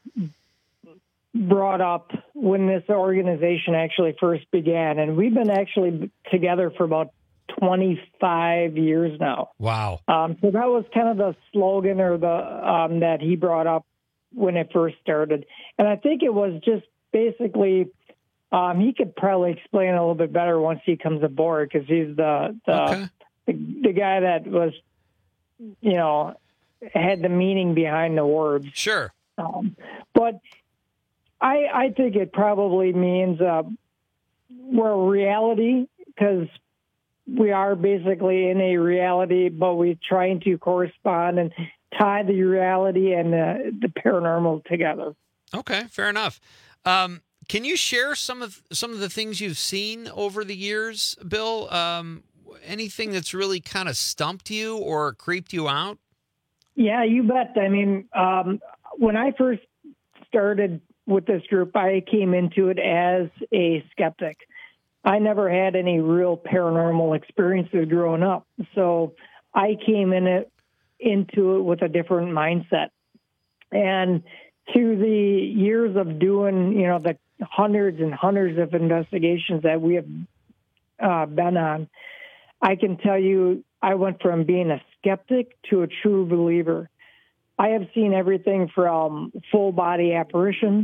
Speaker 27: brought up when this organization actually first began, and we've been actually together for about twenty-five years now.
Speaker 17: Wow.
Speaker 27: Um, so that was kind of the slogan or the um, that he brought up when it first started. And I think it was just basically, um, he could probably explain it a little bit better once he comes aboard, because he's the the,
Speaker 17: Okay.
Speaker 27: the the guy that was, you know, had the meaning behind the words.
Speaker 17: Sure.
Speaker 27: Um, but I I think it probably means uh, we're a reality, because we are basically in a reality, but we're trying to correspond and tie the reality and the, the paranormal together.
Speaker 17: Okay, fair enough. Um, can you share some of some of the things you've seen over the years, Bill? Um, anything that's really kind of stumped you or creeped you out?
Speaker 27: Yeah, you bet. I mean, um, when I first started with this group, I came into it as a skeptic. I never had any real paranormal experiences growing up, so I came in it into it with a different mindset. And through the years of doing, you know, the hundreds and hundreds of investigations that we have uh, been on, I can tell you I went from being a skeptic to a true believer. I have seen everything from full body apparitions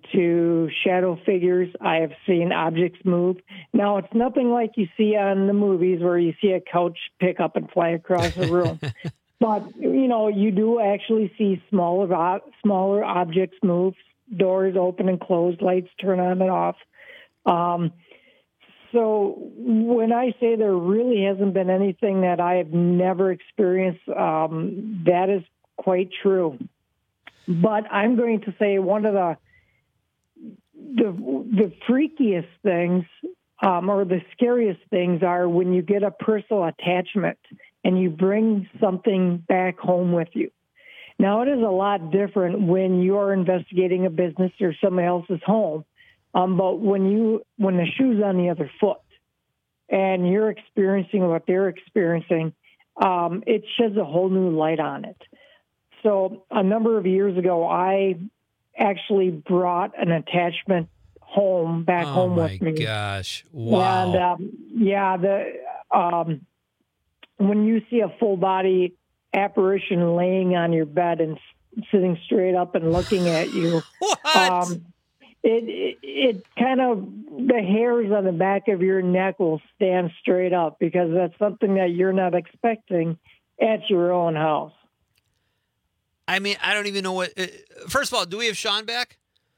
Speaker 27: to shadow figures. I have seen objects move. Now, it's nothing like you see on the movies where you see a couch pick up and fly across the room. But, you know, you do actually see smaller, smaller objects move, doors open and close, lights turn on and off. Um, so when I say there really hasn't been anything that I have never experienced, um, that is quite true. But I'm going to say one of the the, the freakiest things um, or the scariest things are when you get a personal attachment and you bring something back home with you. Now, it is a lot different when you're investigating a business or somebody else's home, um, but when you when the shoe's on the other foot and you're experiencing what they're experiencing, um, it sheds a whole new light on it. So a number of years ago, I actually brought an attachment home back
Speaker 17: oh
Speaker 27: home
Speaker 17: my
Speaker 27: with me.
Speaker 17: Gosh! Wow.
Speaker 27: And um, yeah, the um, when you see a full body apparition laying on your bed and s- sitting straight up and looking at you,
Speaker 17: what?
Speaker 27: Um, it, it it kind of the hairs on the back of your neck will stand straight up because that's something that you're not expecting at your own house.
Speaker 17: I mean, I don't even know what. Uh, first of all, do we have Sean back?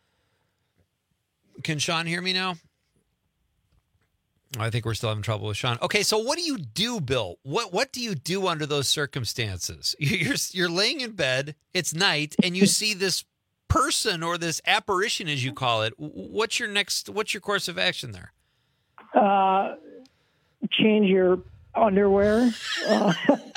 Speaker 17: Can Sean hear me now? I think we're still having trouble with Sean. Okay, so what do you do, Bill? What what do you do under those circumstances? You're you're laying in bed. It's night, and you see this person or this apparition, as you call it. What's your next? What's your course of action there?
Speaker 27: Uh, change your underwear. Uh,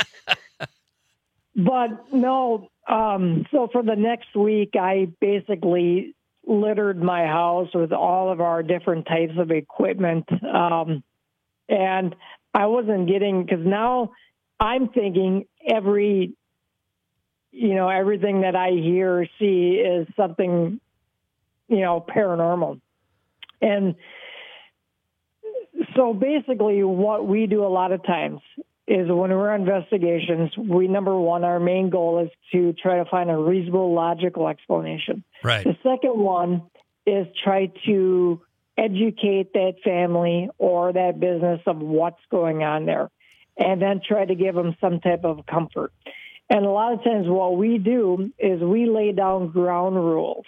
Speaker 27: but no. Um, so for the next week, I basically littered my house with all of our different types of equipment. Um, and I wasn't getting, because now I'm thinking every, you know, everything that I hear or see is something, you know, paranormal. And so basically what we do a lot of times is when we're on investigations, we, number one, our main goal is to try to find a reasonable, logical explanation.
Speaker 17: Right.
Speaker 27: The second one is try to educate that family or that business of what's going on there, and then try to give them some type of comfort. And a lot of times what we do is we lay down ground rules.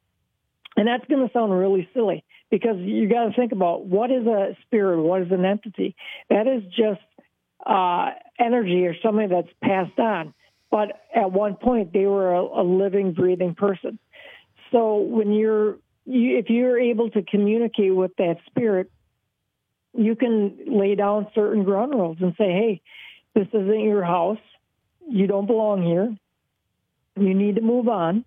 Speaker 27: And that's going to sound really silly because you got to think about what is a spirit, what is an entity. That is just uh, energy or something that's passed on. But at one point, they were a, a living, breathing person. So when you're, you, if you're able to communicate with that spirit, you can lay down certain ground rules and say, hey, this isn't your house. You don't belong here. You need to move on.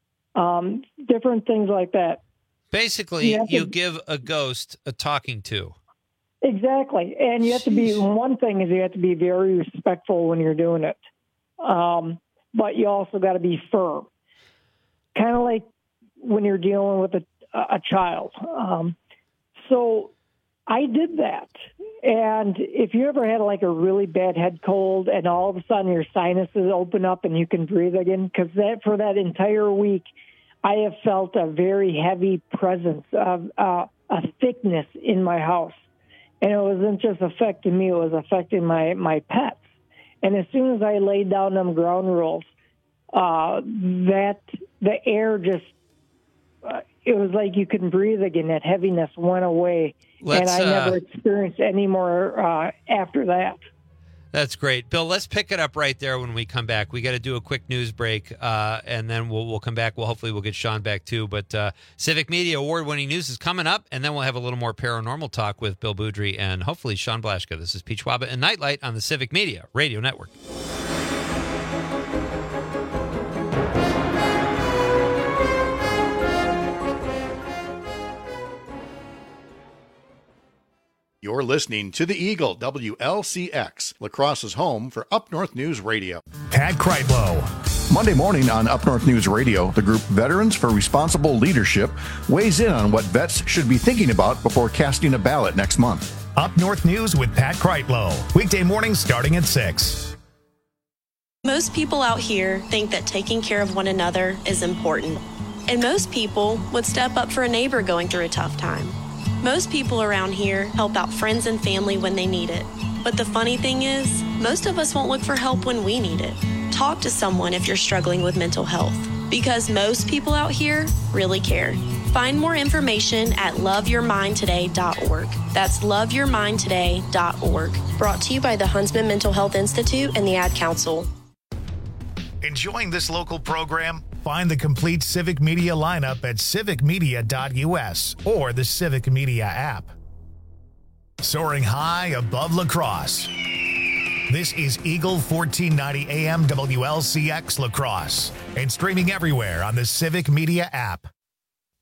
Speaker 27: Um, different things like that.
Speaker 17: Basically,
Speaker 27: you,
Speaker 17: you
Speaker 27: to,
Speaker 17: give a ghost a talking to.
Speaker 27: Exactly. And you have to be, one thing is you have to be very respectful when you're doing it. Um, but you also got to be firm. Kind of like when you're dealing with a, a child. Um, so I did that. And if you ever had like a really bad head cold and all of a sudden your sinuses open up and you can breathe again, because that for that entire week, I have felt a very heavy presence of uh, a thickness in my house. And it wasn't just affecting me, it was affecting my, my pets. And as soon as I laid down them ground rules, uh, that the air just, uh, it was like you couldn't breathe again. That heaviness went away.
Speaker 17: Let's,
Speaker 27: and I
Speaker 17: uh,
Speaker 27: never experienced any more uh, after that.
Speaker 17: That's great. Bill, let's pick it up right there when we come back. We got to do a quick news break, uh, and then we'll we'll come back. Well, hopefully we'll get Sean back too. But uh, Civic Media Award-winning news is coming up, and then we'll have a little more paranormal talk with Bill Boudry and hopefully Sean Blaschka. This is Pete Schwaba and Nightlight on the Civic Media Radio Network.
Speaker 12: You're listening to The Eagle, W L C X, La Crosse's home for Up North News Radio.
Speaker 1: Pat Kreitlow.
Speaker 12: Monday morning on Up North News Radio, the group Veterans for Responsible Leadership weighs in on what vets should be thinking about before casting a ballot next month.
Speaker 1: Up North News with Pat Kreitlow. Weekday mornings starting at six.
Speaker 13: Most people out here think that taking care of one another is important.
Speaker 2: And most people would step up for a neighbor going through a tough time. Most people around here help out friends and family when they need it. But the funny thing is, most of us won't look for help when we need it. Talk to someone if you're struggling with mental health, because most people out here really care. Find more information at love your mind today dot org. That's love your mind today dot org. Brought to you by the Huntsman Mental Health Institute and the Ad Council.
Speaker 1: Enjoying this local program? Find the complete Civic Media lineup at civic media dot u s or the Civic Media app. Soaring high above La Crosse. This is Eagle fourteen ninety A M W L C X La Crosse and streaming everywhere on the Civic Media app.